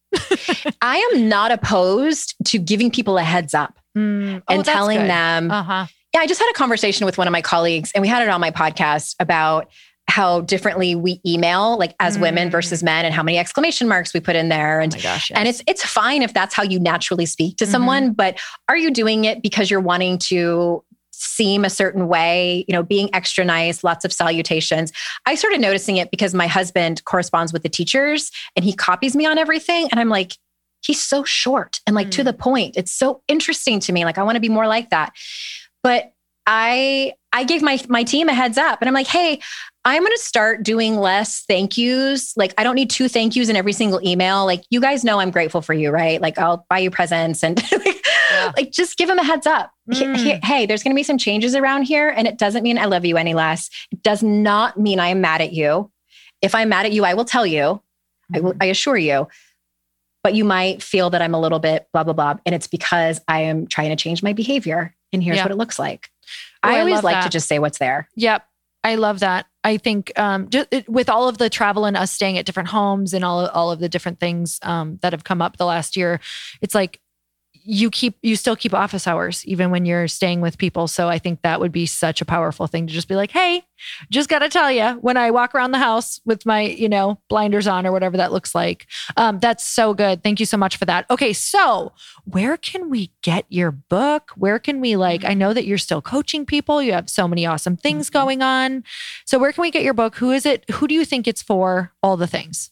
Speaker 2: I am not opposed to giving people a heads up
Speaker 3: mm. oh,
Speaker 2: and telling
Speaker 3: good.
Speaker 2: them.
Speaker 3: Uh-huh.
Speaker 2: Yeah, I just had a conversation with one of my colleagues and we had it on my podcast about how differently we email, like as mm. women versus men, and how many exclamation marks we put in there. And,
Speaker 3: oh my gosh, yes.
Speaker 2: and it's it's fine if that's how you naturally speak to mm-hmm. someone, but are you doing it because you're wanting to seem a certain way, you know, being extra nice, lots of salutations? I started noticing it because my husband corresponds with the teachers and he copies me on everything. And I'm like, he's so short and like mm. to the point. It's so interesting to me. Like, I want to be more like that. But I, I gave my, my team a heads up and I'm like, hey, I'm going to start doing less thank yous. Like, I don't need two thank yous in every single email. Like, you guys know I'm grateful for you, right? Like, I'll buy you presents and yeah. like, just give them a heads up. Mm. Hey, hey, there's going to be some changes around here. And it doesn't mean I love you any less. It does not mean I am mad at you. If I'm mad at you, I will tell you, mm-hmm. I will, I assure you, but you might feel that I'm a little bit blah, blah, blah. And it's because I am trying to change my behavior. And here's yeah. what it looks like. Oh, I always I like that. to just say what's there.
Speaker 3: Yep. I love that. I think um, just, it, with all of the travel and us staying at different homes and all, all of the different things um, that have come up the last year, it's like you keep, you still keep office hours even when you're staying with people. So I think that would be such a powerful thing to just be like, hey, just got to tell you, when I walk around the house with my, you know, blinders on or whatever that looks like. Um, that's so good. Thank you so much for that. Okay. So where can we get your book? Where can we like, I know that you're still coaching people. You have so many awesome things mm-hmm. going on. So where can we get your book? Who is it? Who do you think it's for? All the things.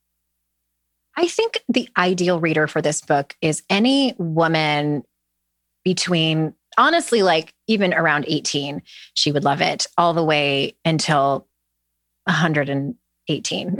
Speaker 2: I think the ideal reader for this book is any woman between, honestly, like even around eighteen, she would love it, all the way until one hundred eighteen.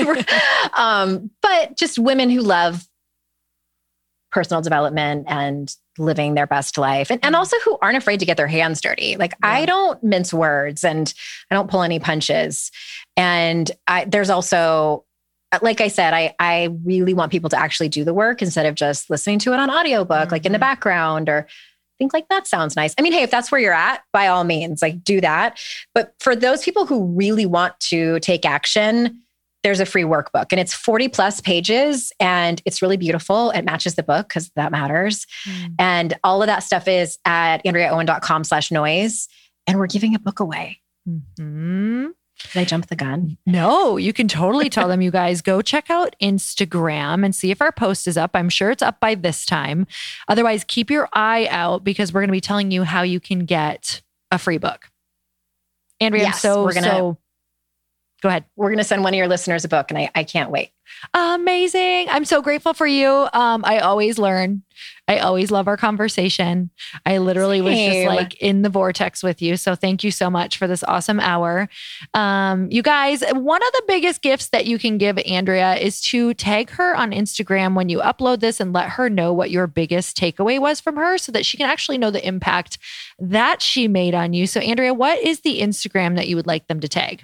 Speaker 2: um, but just women who love personal development and living their best life, and, and also who aren't afraid to get their hands dirty. Like yeah. I don't mince words and I don't pull any punches. And I, there's also, like I said, I, I really want people to actually do the work instead of just listening to it on audiobook, mm-hmm. like in the background, or think like that sounds nice. I mean, hey, if that's where you're at, by all means, like do that. But for those people who really want to take action, there's a free workbook and it's forty plus pages and it's really beautiful. It matches the book because that matters. Mm. And all of that stuff is at andreaowen.com slash noise. And we're giving a book away.
Speaker 3: Mm-hmm.
Speaker 2: Did I jump the gun?
Speaker 3: No, you can totally tell them, you guys, go check out Instagram and see if our post is up. I'm sure it's up by this time. Otherwise, keep your eye out because we're going to be telling you how you can get a free book. Andrea, yes, I'm so, we're gonna, so go ahead.
Speaker 2: We're going to send one of your listeners a book and I, I can't wait.
Speaker 3: Amazing. I'm so grateful for you. Um, I always learn. I always love our conversation. I literally Same. was just like in the vortex with you. So thank you so much for this awesome hour. Um, you guys, one of the biggest gifts that you can give Andrea is to tag her on Instagram when you upload this and let her know what your biggest takeaway was from her so that she can actually know the impact that she made on you. So Andrea, what is the Instagram that you would like them to tag?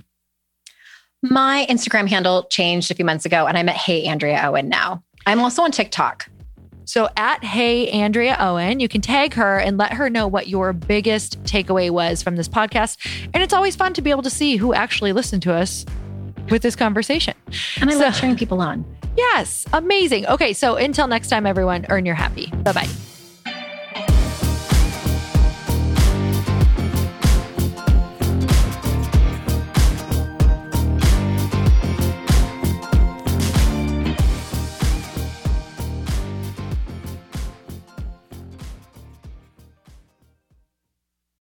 Speaker 2: My Instagram handle changed a few months ago and I'm at Hey Andrea Owen now. I'm also on TikTok.
Speaker 3: So at Hey Andrea Owen, you can tag her and let her know what your biggest takeaway was from this podcast. And it's always fun to be able to see who actually listened to us with this conversation.
Speaker 2: And I
Speaker 3: so,
Speaker 2: love cheering people on.
Speaker 3: Yes. Amazing. Okay. So until next time, everyone, earn your happy. Bye-bye.